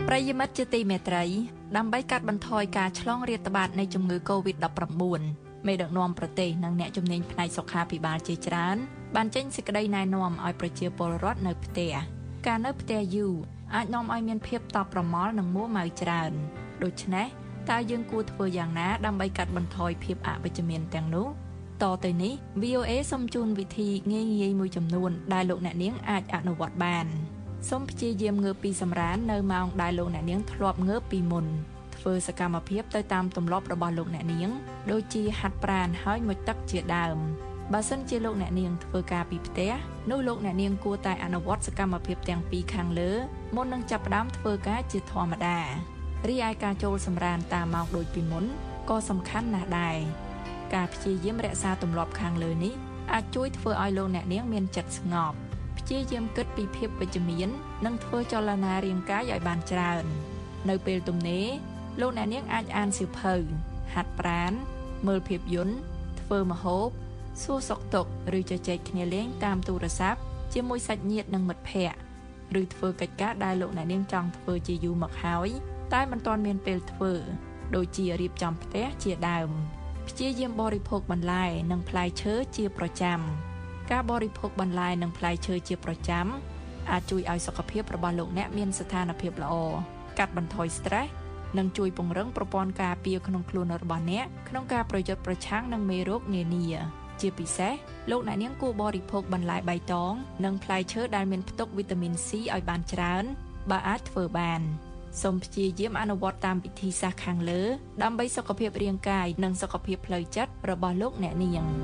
ប្រិយមិត្តជាទីមេត្រីដើម្បីកាត់បន្ថយការឆ្លងរាតត្បាតនៃជំងឺ កូវីដ ដប់ប្រាំបួន មេដឹកនាំប្រទេសនិងអ្នកជំនាញផ្នែកសុខាភិបាលជាច្រើនបានចេញសេចក្តីណែនាំឲ្យប្រជាពលរដ្ឋនៅផ្ទះការនៅផ្ទះយូរអាចនាំឲ្យមានភាពតប់ប្រមល់និងមួម៉ៅច្រើនដូច្នេះតើយើងគួរធ្វើយ៉ាងណាដើម្បីកាត់បន្ថយភាពអវិជ្ជមានទាំងនោះតទៅនេះ វី អូ เอ សូមជូនវិធីងាយៗមួយចំនួនដែលលោកអ្នកនាងអាចអនុវត្តបានសូមព្យាយាមងើបពីសម្រាននៅម៉ោងដែលលោកអ្នកនាងធ្លាប់ងើបពីមុនធ្វើសកម្មភាពទៅតាមទម្លាប់របស់លោកអ្នកនាងដូចជាហាត់ប្រាណហើយមុជទឹកជាដើមបើសិនជាលោកអ្នកនាងធ្វើការពីផ្ទះនោះលោកអ្នកនាងគួរតែអនុវត្តសកម្មភាពទាំងពីរខាងលើមុននឹងចាប់ផ្ដើមធ្វើការជាធម្មតារីឯការចូលសម្រានតាមម៉ោងដូចពីមុនក៏សំខាន់ណាស់ដែរការព្យាយាមរក្សាទម្លាប់ខាងលើនេះអាចជួយធ្វើឲ្យលោកអ្នកនាងមានចិត្តស្ងប់ព្យាយាមគិតពីភាពវិជ្ជមាននិងធ្វើចលនារាងកាយឲ្យបានច្រើននៅពេលទំនេរលោកអ្នកនាងអាចអានសៀវភៅហាត់ប្រាណមើលភាពយន្តធ្វើម្ហូបសួរសុខទុក្ខឬជជែកគ្នាលេងតាមទូរស័ព្ទជាមួយសាច់ញាតិនិងមិត្តភ័ក្តិឬធ្វើកិច្ចការដែលលោកអ្នកនាងចង់ធ្វើជាយូរមកហើយតែមិនទាន់មានពេលធ្វើដូចជារៀបចំផ្ទះជាដើមព្យាយាមបរិភោគបន្លែនិងផ្លែឈើជាប្រចាំការបរិភោគបន្លែនិងផ្លែឈើជាប្រចាំអាចជួយឲ្យសុខភាពរបស់លោកអ្នកមានស្ថានភាពល្អកាត់បន្ថយ stress និងជួយពង្រឹងប្រព័ន្ធការពារក្នុងខ្លួនរបស់អ្នកក្នុងការប្រយុទ្ធប្រឆាំងនឹងមេរោគនានាជាពិសេសលោកអ្នកនាងគួរបរិភោគបន្លែបៃតងនិងផ្លែឈើដែលមានផ្ទុកវីតាមីន C ឲ្យបានច្រើនបើអាចធ្វើបានសូមព្យាយាមអនុវត្តតាមវិធីសាស្ត្រខាងលើដើម្បីសុខភាពរាងកាយនិងសុខភាពផ្លូវចិត្តរបស់លោកអ្នកនាង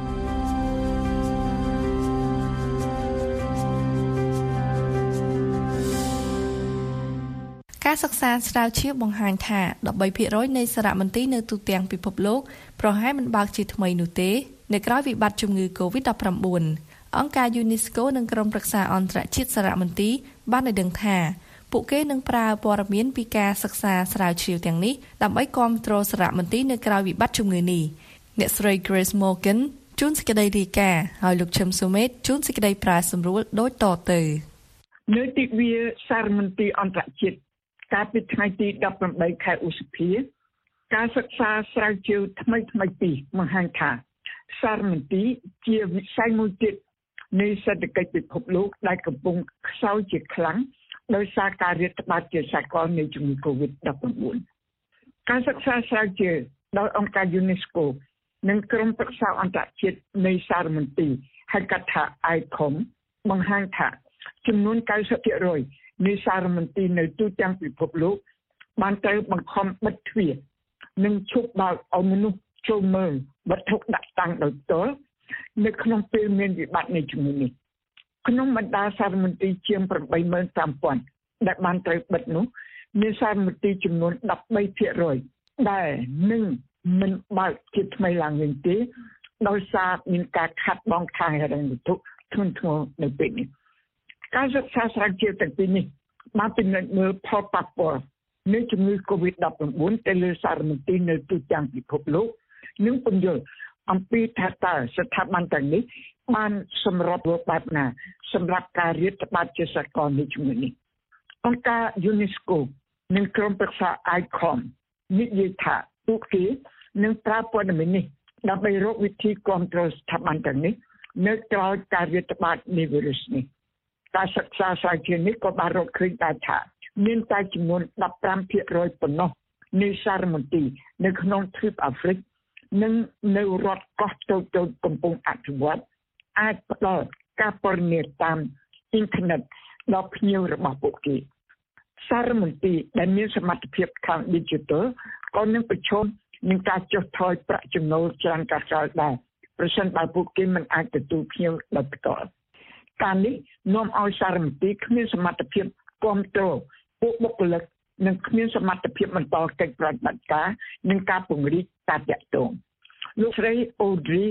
ការសិក្សាស្រាវជ្រាវបង្ហាញថា ដប់បីភាគរយ នៃសារមន្ទីរនៅទូទាំងពិភពលោកប្រហែលមិនបើកជាថ្មីនោះទេនៅក្រៅវិបត្តិជំងឺ កូវីដ ដប់ប្រាំបួន អង្គការ UNESCO និងក្រុមប្រឹក្សាអន្តរជាតិសារមន្ទីរបានឲ្យដឹងថាពួកគេនឹងប្រើព័ត៌មានពីការសិក្សាស្រាវជ្រាវទាំងនេះដើម្បីគាំទ្រសារមន្ទីរនៅក្រៅវិបត្តិជំងឺនេះអ្នកស្រី Grace Morgan ជួនសេចក្តីរាយការណ៍ហើយលោកឈឹមសុមេតជួនសេចក្តីប្រាសម្រួលដូចតទៅនៅទីវាសារមន្ទីរអន្តរជាតិកាលពីថ្ងៃទីដប់ប្រាំបីខែឧសភាការសិក្សាស្រាវជ្រាវថ្មីថ្មីពីរបង្ហាញថាសារមន្ទីរជាវិស័យមួយទៀតនៃសេដ្ឋកិច្ចពិភពលោកដែលកំពុងខ្សោយជាខ្លាំងដោយសារការរាតត្បាតជាសកលនៃជំងឺ កូវីដ ដប់ប្រាំបួន ការសិក្សាស្រាវជ្រាវដោយអង្គការ UNESCO និងក្រុមប្រឹក្សាអន្តរជាតិនៃសារមន្ទីរហៅកាត់ថា អាយ ខុម បង្ហាញថាចំនួន 九十ភាគរយ នៃសារមន្ទីរនៅទូទាំងពិភពលោកបានត្រូវបង្ខំបិទទ្វារនិងឈប់បើកឲ្យមនុស្សចូលមើលវត្ថុដាក់តាំងដោយផ្ទាល់នៅក្នុងពេលមានវិបត្តិនៃជំងឺនេះក្នុងបណ្ដាសារមន្ទីរជាង ប្រាំបីម៉ឺនប្រាំពាន់ ដែលបានត្រូវបិទនោះមានសារមន្ទីរចំនួន ដប់បីភាគរយ ដែលនឹងមិនបើកជាថ្មីឡើងវិញទេដោយសារមានការខាត់បងខាងហិរញ្ញវត្ថុធ្ងន់ធ្ងរនៅពេលនេះការសិក្សាស្រាវជ្រាវទាំងពីរនេះបានពិនិត្យមើលផលប៉ះពាល់នៃជំងឺ កូវីដ ដប់ប្រាំបួន ទៅលើសារមន្ទីរនៅទូទាំងពិភពលោកនិងពន្យល់អំពីថាតើស្ថាប័នទាំងនេះបានសម្របសម្រួលបែបណាសម្រាប់ការរាតត្បាតជាសកលនៃជំងឺនេះអង្គការ UNESCO និងក្រុមប្រឹក្សា អាយ ខុម និយាយថាពួកគេនឹងប្រើព័ត៌មាននេះដើម្បីរកវិធីគ្រប់គ្រងស្ថាប័នទាំងនេះនៅក្រៅការរាតត្បាតនៃវីរុសនេះការសិក្សាស្រាវជ្រាវនេះក៏បានរកឃើញដែរថាមានតែចំនួន ដប់ប្រាំភាគរយ ប៉ុណ្ណោះនៃសារមន្ទីរនៅក្នុងទ្វីបអាហ្វ្រិកនិងនៅរដ្ឋកោះតូចៗកំពុងអភិវឌ្ឍអាចផ្ដល់ការព័ត៌មានតាមអ៊ីនធឺណិតដល់ភ្ញៀវរបស់ពួកគេសារមន្ទីរដែលមានសមត្ថភាពខាង Digital ក៏នឹងប្រឈមនឹងការចុះថយប្រាក់ចំណូលច្រើនកាសក្រោយដែរប្រសិនបើពួកគេមិនអាចទទួលភ្ញៀវដោយផ្ទាល់ការនេះនាំឲ្យសារមន្ទីរគ្មានសមត្ថភាពគ្រប់គ្រងពួកបុគ្គលិកនិងគ្មានសមត្ថភាពបន្តកិច្ចប្រតិបត្តិការនិងការពង្រីកការតាក់ទងលោកស្រី Audrey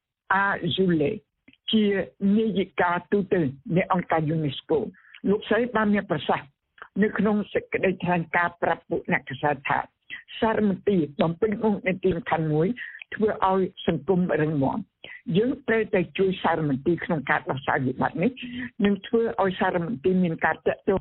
Azoulay ជានាយិកាទូតនៃអង្គការ UNESCO លោកស្រីបានមានប្រសាសន៍នៅក្នុងសេចក្តីថ្លែងការណ៍ប្រាប់ពួកអ្នកកសែតថាសារមន្ទីរបំពេញមុខនីតិសំខាន់មួយធ្វើឲ្យសង្គមរឹងមាំយើងត្រូវតែជួយសារមន្ទីរក្នុងការដោះស្រាយវិបត្តិនេះនិងធ្វើឲ្យសារមន្ទីរមានការតាក់ទងជ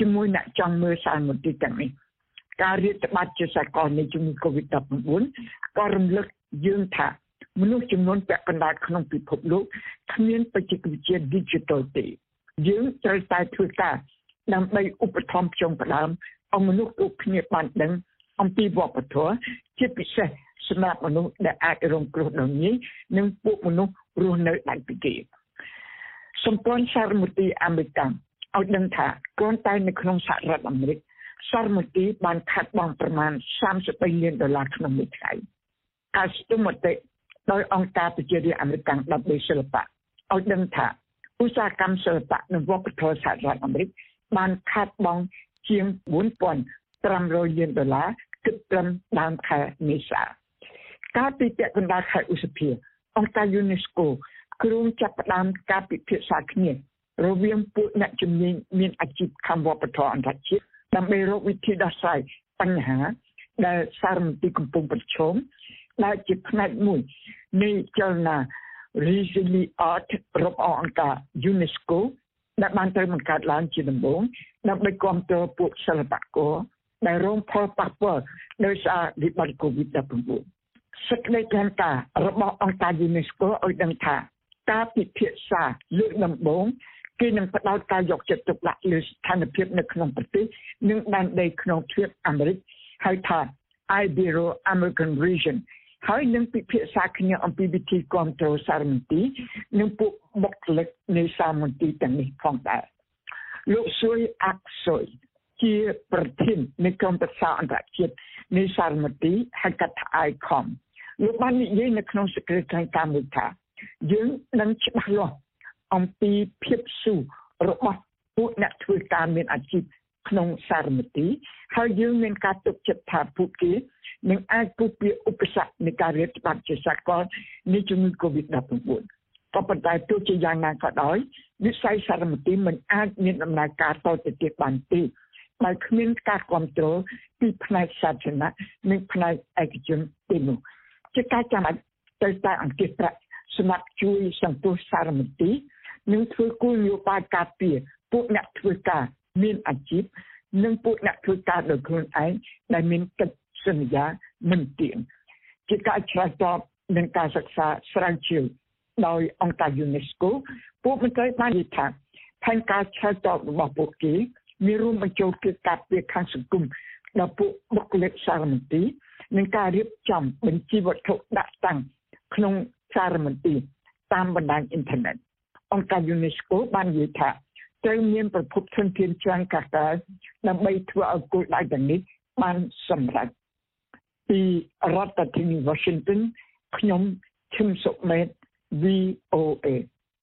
ជាមួយអ្នកចង់មើលសារមន្ទីរទាំងនេះការរាតត្បាតជាសកលនៃជំងឺ COVID ដប់ប្រាំបួន ក៏រំលឹកយើងថាមនុស្សចំនួនពាក់កណ្ដាលក្នុងពិភពលោកគ្មានបច្ចេកវិទ្យា Digital ទេយើងត្រូវតែធ្វើការដើម្បីឧបត្ថម្ភជុំផ្ដើមឲ្យមនុស្សគ្រប់គ្នាបានដឹងអំពីវប្បធម៌ជាពិសេសសម្រាប់មនុស្សដែលអាចរងគ្រោះដោយងាយនិងពួកមនុស្សរស់នៅដាច់ពីគេសម្ព័ន្ធសារមន្ទីរអាមេរិកឲ្យដឹងថាគ្រាន់តែនៅក្នុងសហរដ្ឋអាមេរិកសារមន្ទីរបានខាត់បងប្រមាណសាមសិបបីលានដុល្លារក្នុងមួយថ្ងៃការស្ទង់មតិដោយអង្គការប្រជារាស្ត្រអាមេរិកដើម្បីសិល្បៈឲ្យដឹងថាឧស្សាហកម្មសិល្បៈនិងវប្បធម៌សហរដ្ឋអាមេរិកបានខាត់បងជាងបួនពាន់ប្រាំរយលានដុល្លារគិតត្រឹមដើមខែមេសាកាលពីពាក់កណ្ដាលខែឧសភាអង្គការ UNESCO គ្រោងចាប់ផ្ដើមការពិភាក្សាគ្នារវាងពួកអ្នកជំនាញមានអាជីពខាងវប្បធម៌អន្តរជាតិដើម្បីរកវិធីដោះស្រាយបញ្ហាដែលសារមន្ទីរកំពុងប្រឈមដែលជាផ្នែកមួយនៃចលនា Resilience Art របស់អង្គការ UNESCO ដែលបានត្រូវបង្កើតឡើងជាដំបូងដើម្បីគាំទ្រពួកសិល្បករដែលរងផលប៉ះពាល់ដោយសារវិបត្តិ COVID ដប់ប្រាំបួន សេចក្តីថ្លែងការណ៍របស់អង្គការ UNESCO ឲ្យដឹងថាការពិភាក្សាលើកដំបូងគេនឹងផ្ដោតការយកចិត្តទុកដាក់លើស្ថានភាពនៅក្នុងប្រទេសនិងដែនដីក្នុងទ្វីបអាមេរិកហៅថា Ibero-American Region ហើយនឹងពិភាក្សាគ្នាអំពីវិធីគាំទ្រសារមន្ទីរនិងពួកបុគ្គលិកនៃសារមន្ទីរទាំងនេះផងដែរលោកស៊ុយអាក់ស៊ុយជាប្រធាននៃក្រុមប្រឹក្សាអន្តរជាតិនៃសារមន្ទីរហៅកាត់ថា ไอ คอม លោកបាននិយាយនៅក្នុងសេចក្តីថ្លែងការណ៍មួយថាយើងនឹងច្បាស់លាស់អំពីភាពស៊ូរបស់ពួកអ្នកធ្វើការមានអាជីពក្នុងសារមន្ទីរហើយយើងមានការទុកចិត្តថាពួកគេនឹងអាចពុះពៀឧបសគ្គនៃការរាតត្បាតជាសកលនៃជំងឺ COVID ដប់ប្រាំបួន ក៏ប៉ុន្តែទោះជាយ៉ាងណាក៏ដោយវិស័យសារមន្ទីរមិនអាចមានដំណើរការតទៅទៀតបានទេបើគ្មានការគ្រប់គ្រងពីផ្នែកសាធារណៈនិងផ្នែកឯកជនទេនោះជាការចាំបាច់ត្រូវតែអង្គាសប្រាក់សម្រាប់ជួយសង្គ្រោះសារមន្ទីរនិងធ្វើគោលនយោបាយការពារពួកអ្នកធ្វើការមានអាជីពនិងពួកអ្នកធ្វើការដោយខ្លួនឯងដែលមានកិច្ចសន្យាមិនទៀងជាការឆ្លើយតបនឹងការសិក្សាស្រាវជ្រាវដោយអង្គការ UNESCO ពួកមន្ត្រីបាននិយាយថាផែនការឆ្លើយតបរបស់ពួកគេមានរួមបញ្ចូលគឺការពារខាងសង្គមដល់ពួកបុគ្គលិកសារមន្ទីរនិងការរៀបចំបញ្ជីវត្ថុដាក់តាំងក្នុងសារមន្ទីរតាមបណ្ដាញអ៊ីនធឺណិតអង្គការ UNESCO បាននិយាយថាត្រូវមានប្រភពធនធានច្រើនកាកាដើម្បីធ្វើឲ្យគោលដៅទាំងនេះបានសម្រេចពីរដ្ឋធានី Washington ខ្ញុំឈឹមសុមេត វី អូ เอ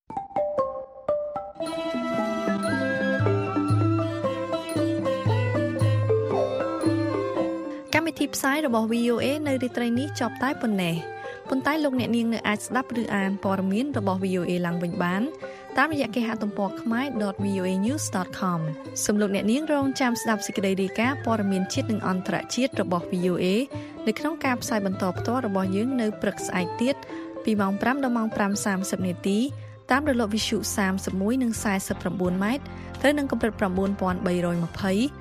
កម្មវិធីផ្សាយរបស់ វី អូ เอ នៅរាត្រីនេះចប់តែប៉ុណ្ណេះប៉ុន្តែលោកអ្នកនាងនៅអាចស្ដាប់ឬអានព័ត៌មានរបស់ វី អូ เอ ឡើងវិញបានតាមរយៈគេហទំព័រ khmer dot v o a news dot com សូមលោកអ្នកនាងរងចាំស្ដាប់សេចក្តីរាយការណ៍ព័ត៌មានជាតិនិងអន្តរជាតិរបស់ វី អូ เอ នៅក្នុងការផ្សាយបន្តផ្ទាល់របស់យើងនៅព្រឹកស្អែកទៀតពីម៉ោងប្រាំដល់ម៉ោងប្រាំសាមសិបនាទីតាមរលកវិទ្យុសាមសិបមួយនិងសាយសិបប្រាំបួនម៉ែត្រត្រូវនឹងកម្រិត៩បី២០ ៥៩១៥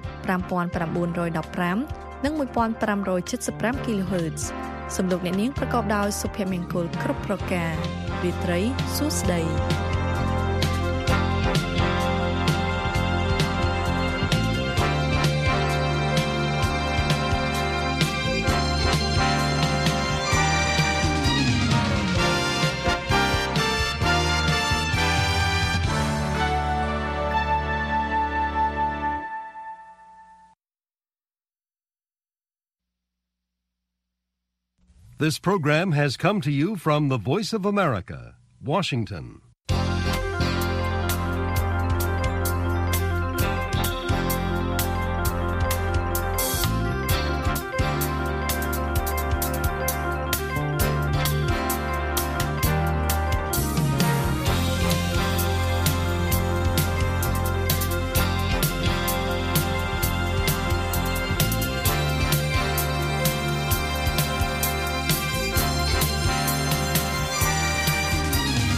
និងmột nghìn năm trăm七十ห้า kHz សំឡេងអ្នកនាងប្រកបដោយសុភមង្គលគ្រប់ប្រការរាត្រីសួស្តី This program has come to you from the Voice of America, Washington.